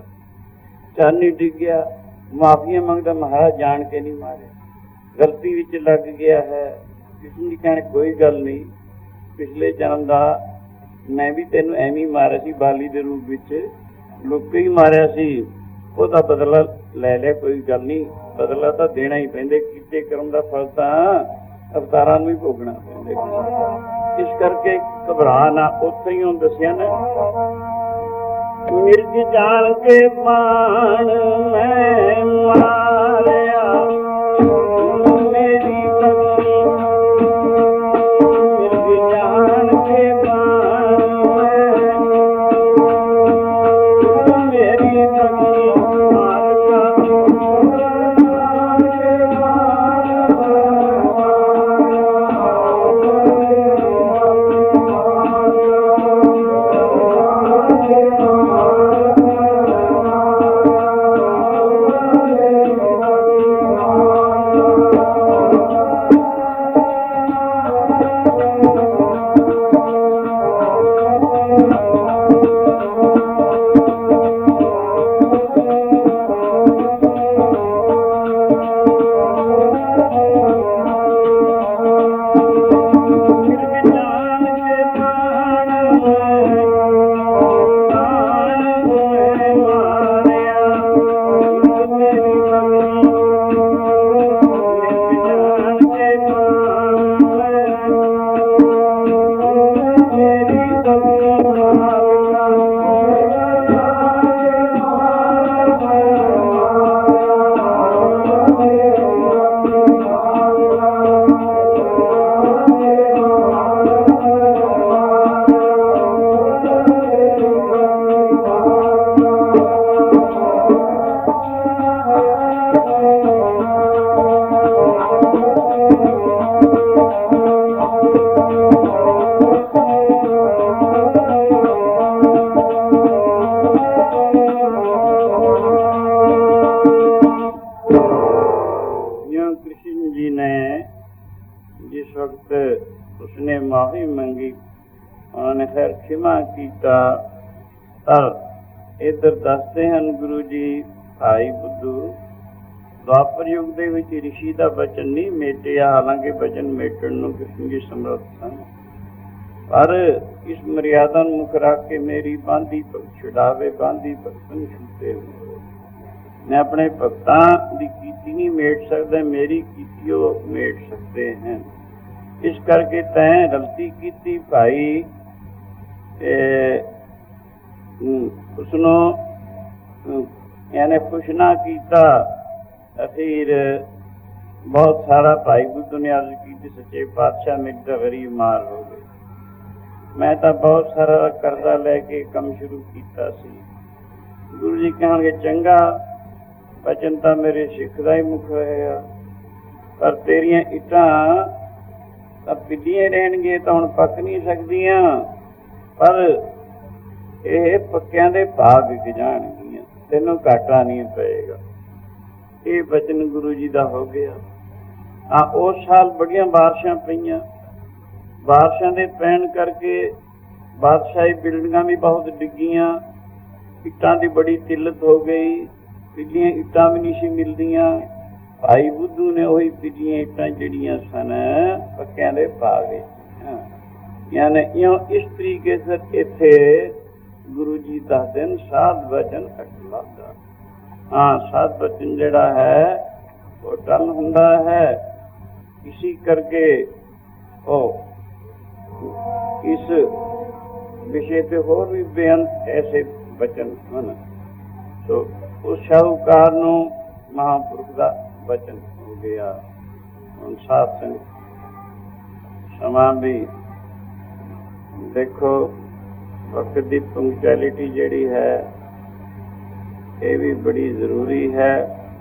चरण ही डिग गया, माफिया मंगदा, महाराज जान के नहीं मारे, गलती विच लग गया है। कृष्ण जी कहने कोई गल नहीं, पिछले जन्म दा मैं भी तेनों एवें ही मारिया सी, बाली दे रूप विच लुक ही मारिया सी, ओहदा बदला लै लिया, कोई गल नहीं, बदला तो देना ही पैंदा, कीते कर्म दा फल तां अवतारां नूं ही भोगना पैंदा। इस करके घबरा ना। उत्थे ही दसिया ना, मिर्ग जान के बाण मैं मारिया, मेरी बख्शी मिर्ग जान के बाण मैं, मेरी बख्शी माफी मंगी, उन्होंने खैर खिमा कीता। पर इधर दसते हैं गुरु जी भाई बुद्धू, द्वापर युग दे विच ऋषि का वचन नहीं मेटिया, हालांकि वचन मेटण नूं कृष्ण जी समर्थ सन, पर इस मर्यादा नूं मुख रख के मेरी बांधी भगत छुड़ावे, बांधी भगतन छूटे। मैं अपने भगतां दी कीती नहीं मेट सकदा, मेरी कीती वो मेट सकते हैं। इस करके तैं गलती की भाई, उसनों यानी खुश ना किया। अखीर बहुत सारा भाई बुद्ध ने अर्ज की, सच्चे पातशाह मेरी तो गरीब मार हो गई, मैं तो बहुत सारा करजा लैके काम शुरू किया सी। गुरु जी कहणगे चंगा, बचन तो मेरे सिख का ही मुख रहेगा, पर तेरिया इटां तो पिलियां रहणगे तो हुण पक नहीं सकदियां, पर ਇਹ ਪੱਕਿਆਂ ਦੇ ਭਾਅ ਵਿਕ ਜਾਣਗੀਆਂ, ਤੈਨੂੰ ਘਾਟਾ ਨਹੀਂ ਪਏਗਾ। ਇਹ ਬਚਨ ਗੁਰੂ ਜੀ ਦਾ ਹੋ ਗਿਆ। ਆ ਉਸ ਸਾਲ ਬੜੀਆਂ ਬਾਰਿਸ਼ਾਂ ਪਈਆਂ, ਬਾਰਿਸ਼ਾਂ ਦੇ ਪੈਣ ਕਰਕੇ ਬਾਦਸ਼ਾਹੀ ਬਿਲਡਿੰਗਾਂ ਵੀ ਬਹੁਤ ਡਿੱਗੀਆਂ, ਇੱਟਾਂ ਦੀ ਬੜੀ ਕਿੱਲਤ ਹੋ ਗਈ, ਪਿੱਲੀਆਂ ਇੱਟਾਂ ਵੀ ਨਹੀਂ ਸੀ ਮਿਲਦੀਆਂ। ਭਾਈ ਬੁੱਧੂ ਨੇ ਉਹੀ ਪਿੱਲੀਆਂ ਇੱਟਾਂ ਜਿਹੜੀਆਂ ਸਨ ਪੱਕਿਆਂ ਦੇ ਭਾਅ ਵੇਚੀਆਂ। यानी इं इस तरीके से इत्थे गुरु जी दसदे न साध वचन अटला दा। हाँ, साध वचन जिहड़ा है वो टल हुंदा है, इसी करके ओ इस विषय पे होर भी बेअंत ऐसे वचन हैं। तो उस शाहूकार नूं महापुरुष का वचन हो गया। हुण साध संगत समा भी देखो, वक्त की पंक्चुअलिटी जिहड़ी है ये भी बड़ी जरूरी है।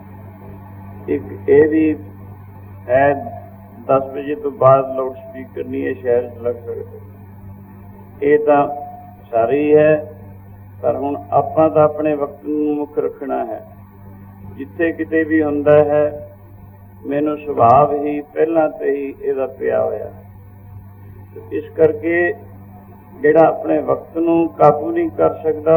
एक ये भी है दस बजे तो बाद लाउड स्पीकर नहीं है शहर च लग सकते, ये तो सारी है। पर हुण आपां तां अपने वक्त नूं मुख रखना है। जिथे किते भी हुंदा है, मैनूं सुभाव ही पहलां ते ही इहदा पिया होया। इस करके ਜਿਹੜਾ ਆਪਣੇ ਵਕਤ ਨੂੰ ਕਾਬੂ ਨਹੀਂ ਕਰ ਸਕਦਾ,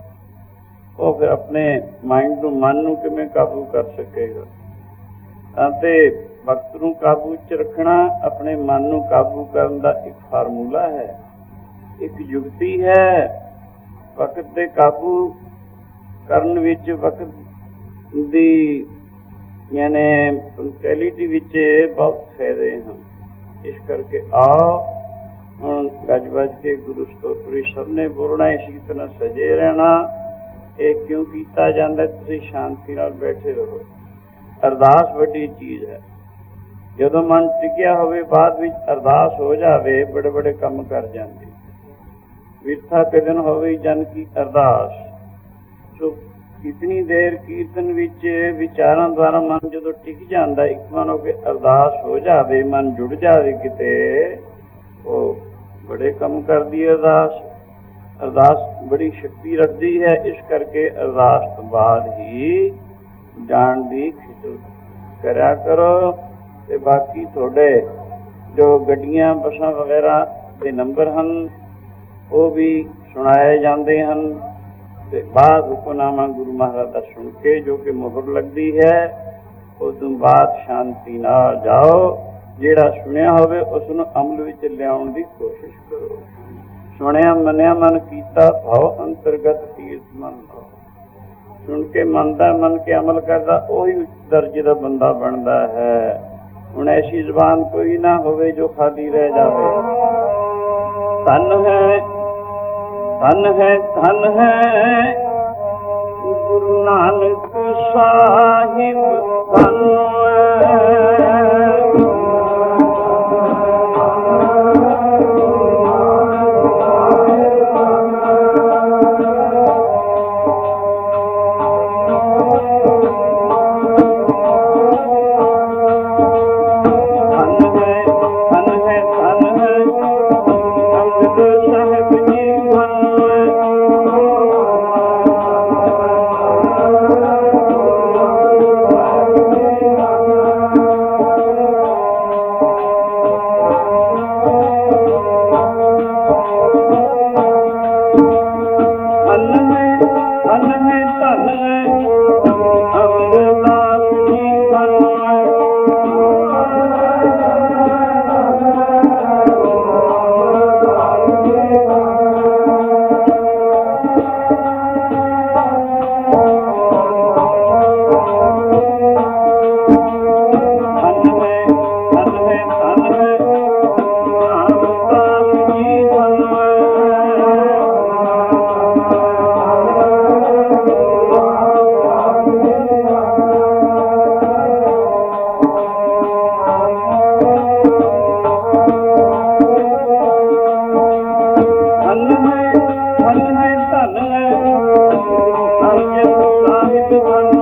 ਉਹ ਫਿਰ ਆਪਣੇ ਮਾਈਂਡ ਨੂੰ, ਮਨ ਨੂੰ ਕਿਵੇਂ ਕਾਬੂ ਕਰ ਸਕੇਗਾ। ਅਤੇ ਵਕਤ ਨੂੰ ਕਾਬੂ 'ਚ ਰੱਖਣਾ ਆਪਣੇ ਮਨ ਨੂੰ ਕਾਬੂ ਕਰਨ ਦਾ ਇੱਕ ਫਾਰਮੂਲਾ ਹੈ, ਇੱਕ ਯੁਕਤੀ ਹੈ। ਵਕਤ 'ਤੇ ਕਾਬੂ ਕਰਨ ਵਿੱਚ ਵਕਤ ਦੀ ਯਾਨੀ ਪੰਕਚੁਅਲਿਟੀ ਵਿੱਚ ਬਹੁਤ ਫਾਇਦੇ ਹਨ। ਇਸ ਕਰਕੇ ਆਓ ਹੁਣ ਗੱਜ ਵੱਜ ਕੇ ਗੁਰੂ ਸਤੋਤਰੀ ਸਭ ਨੇ ਬੋਲਣਾ, ਇਸੀ ਤਰ੍ਹਾਂ ਸਜੇ ਰਹਿਣਾ। ਇਹ ਕਿਉਂ ਕੀਤਾ ਜਾਂਦਾ? ਤੁਸੀਂ ਸ਼ਾਂਤੀ ਨਾਲ ਬੈਠੇ ਰਹੋ। ਅਰਦਾਸ ਵੱਡੀ ਚੀਜ਼ ਹੈ। ਜਦੋਂ ਮਨ ਟਿਕਿਆ ਹੋਵੇ, ਬਾਅਦ ਵਿੱਚ ਅਰਦਾਸ ਹੋ ਜਾਵੇ, ਬੜੇ ਬੜੇ ਕੰਮ ਕਰ ਜਾਂਦੇ। ਵਿਰਥਾ ਕਦਨ ਹੋਵੇ ਜਨ ਕੀ ਅਰਦਾਸ। ਸੋ ਇਤਨੀ ਦੇਰ ਕੀਰਤਨ ਵਿੱਚ ਵਿਚਾਰਾਂ ਦੁਆਰਾ ਮਨ ਜਦੋਂ ਟਿਕ ਜਾਂਦਾ, ਇੱਕ ਮਨ ਹੋ ਕੇ ਅਰਦਾਸ ਹੋ ਜਾਵੇ, ਮਨ ਜੁੜ ਜਾਵੇ ਕਿਤੇ, ਉਹ बड़े कम कर दी। अरदास अरदास बड़ी शक्ति रखती है। इस करके अरदास तो बाद ही जान की खिचड़ करा करो। ते बाकी थोड़े जो गड्डियां बसां वगैरह के नंबर हैं वो भी सुनाए जाते हैं। ते बाद हुक्मनामा गुरु महाराज का सुन के जो कि मुहर लगती है, उस तो बाद शांति नाल जाओ। ਜਿਹੜਾ ਸੁਣਿਆ ਹੋਵੇ ਉਸ ਨੂੰ ਅਮਲ ਵਿੱਚ ਲਿਆਉਣ ਦੀ ਕੋਸ਼ਿਸ਼ ਕਰੋ। ਸੁਣਿਆ ਮੰਨਿਆ ਮਨ ਕੀਤਾ ਭਾਵ ਅੰਤਰਗਤ ਤੀਰਥ ਮਨ ਭਾਵ। ਸੁਣ ਕੇ ਮੰਨਦਾ, ਮੰਨ ਕੇ ਅਮਲ ਕਰਦਾ, ਉਹੀ ਉੱਚ ਦਰਜੇ ਦਾ ਬੰਦਾ ਬਣਦਾ ਹੈ। ਹੁਣ ਐਸੀ ਜ਼ੁਬਾਨ ਕੋਈ ਨਾ ਹੋਵੇ ਜੋ ਖਾਲੀ ਰਹਿ ਜਾਵੇ। ਧਨ ਹੈ ਧਨ ਹੈ ਧਨ ਹੈ ਗੁਰੂ ਨਾਨਕ ਸਾਹਿਬ ਧਨ ਹੈ। ਧਨ ਹੈ ਧਨ ਹੈ ਅਰਜਨ ਸਾਹਿਬ ਧਨ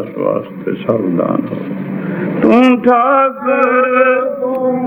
ਦਾਸ ਵਾਸਤੇ ਸਭ ਦਾਨ ਹੋ। ਤੂੰ ਠਾਕੁਰ ਤੂੰ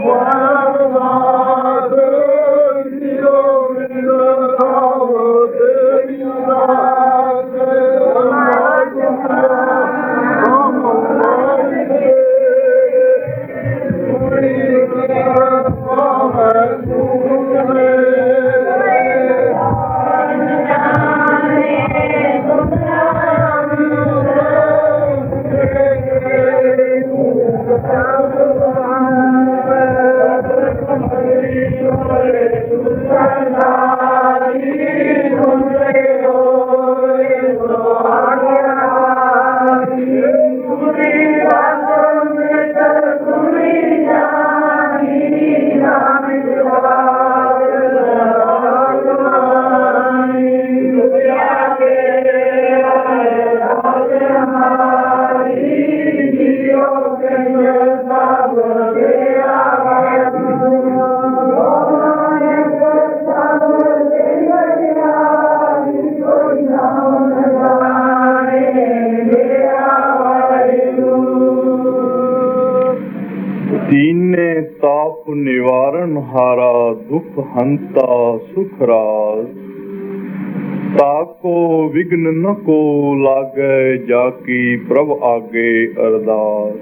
दीने ताप निवारण हारा दुख हंता सुख राज। ताको विघ्न न को लागे जाकी प्रभ आगे अरदास।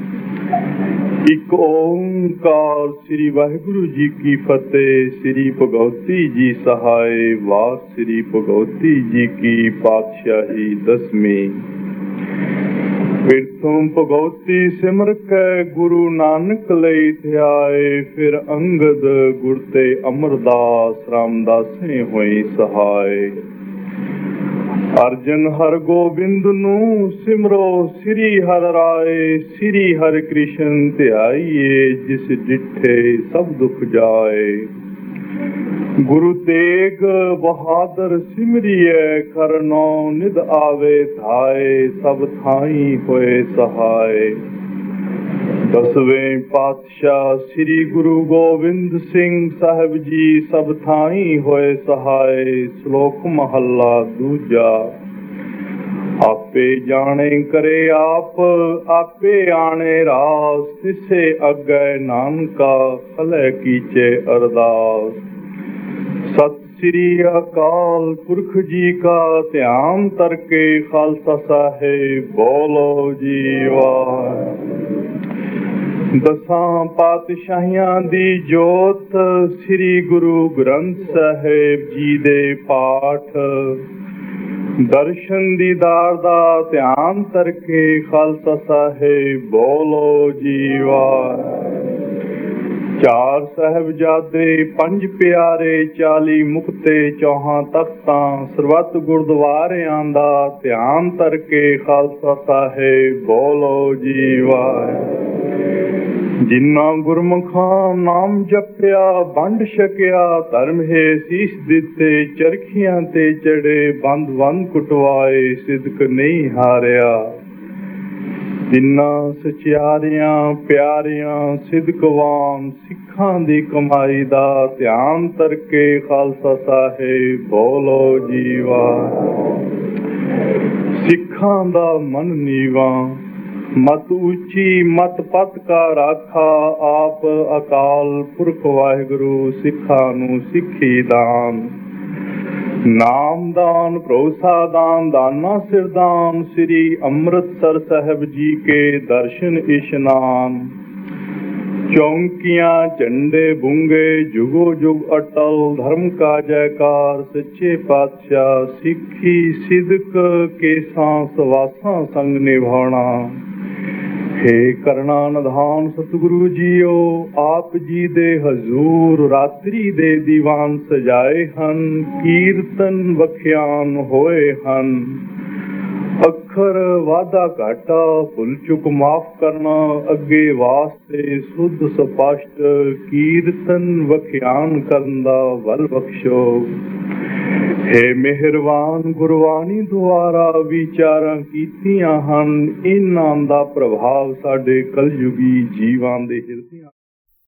एक ओंकार श्री वाहिगुरु जी की फतेह। श्री भगवती जी सहाय। वाह श्री भगवती जी की पातशाही दसवीं। फिर तुम भगवती सिमर के गुरु नानक लई ध्याए। फिर अंगद गुर ते अमरदास रामदासे होई सहाय। अर्जन हर गोबिंद नू सिमरो श्री हर राय। श्री हर कृष्ण ध्याइए जिस डिठे सब दुख जाए। गुरु तेग बहादुर सिमरिए करनो निद आवे धाए। सब थाई होए सहाय। दसवें पातशाह श्री गुरु गोबिंद सिंह साहिब जी सब थाई होए सहाय। श्लोक महला दूजा। आपे जाने करे आप आपे आने रास। तिसे अगे नानका खले कीचे अरदास। सत श्री अकाल पुरख जी का ध्यान तरके खालसा साहेब बोलो जी वाह। दसां पातशाहियां दी जोत श्री गुरु ग्रंथ साहेब जी दे पाठ। दर्शन दीदार दा ध्यान तरके खालसा साहेब बोलो जी वाह। चार साहिबजादे पंज प्यारे चाली मुक्ते चौहां तख्तां सरबत गुरुद्वारियां दा ध्यान तरके खालसा साहेब बोलो जी वाह। जिन्ना गुरमुखां नाम जपिया वंड छकिया धर्म है सीस दिते। चरखियां ते चढ़े बंद बंद कुटवाए सिदक नहीं हारिया। तिन्ना सचियारियां प्यारियां सिदकवान सिखां दी कमाई दा ध्यान तरके खालसा साहेब बोलो जी वाह। सिखां दा मन नीवा मत ऊंची मत पत का राखा। आप अकाल पुरख वाहिगुरु सिखां नू सिखी दान। नाम दान भरोसा दान दाना सिरदान। श्री अमृतसर साहिब जी के दर्शन इशनान। चौंकियां झंडे बूंगे जुगो जुग अटल। धर्म का जयकार सच्चे पातशाह। सिखी सिदक के सांस वासा संग निभाना। हे करना निधान सतगुरु जीओ आप जी दे हजूर रात्रि दे दीवान सजाए हन। कीर्तन वख्यान होए हन। अखर वादा घाटा भुल चुक माफ करना। अगे वास्ते शुद्ध स्पष्ट कीर्तन वख्यान करना वल बख्शो। हे मेहरबान गुरबाणी द्वारा विचारां कीतियां हन। इन्हां दा प्रभाव साडे कलयुगी जीवां दे हिरदियां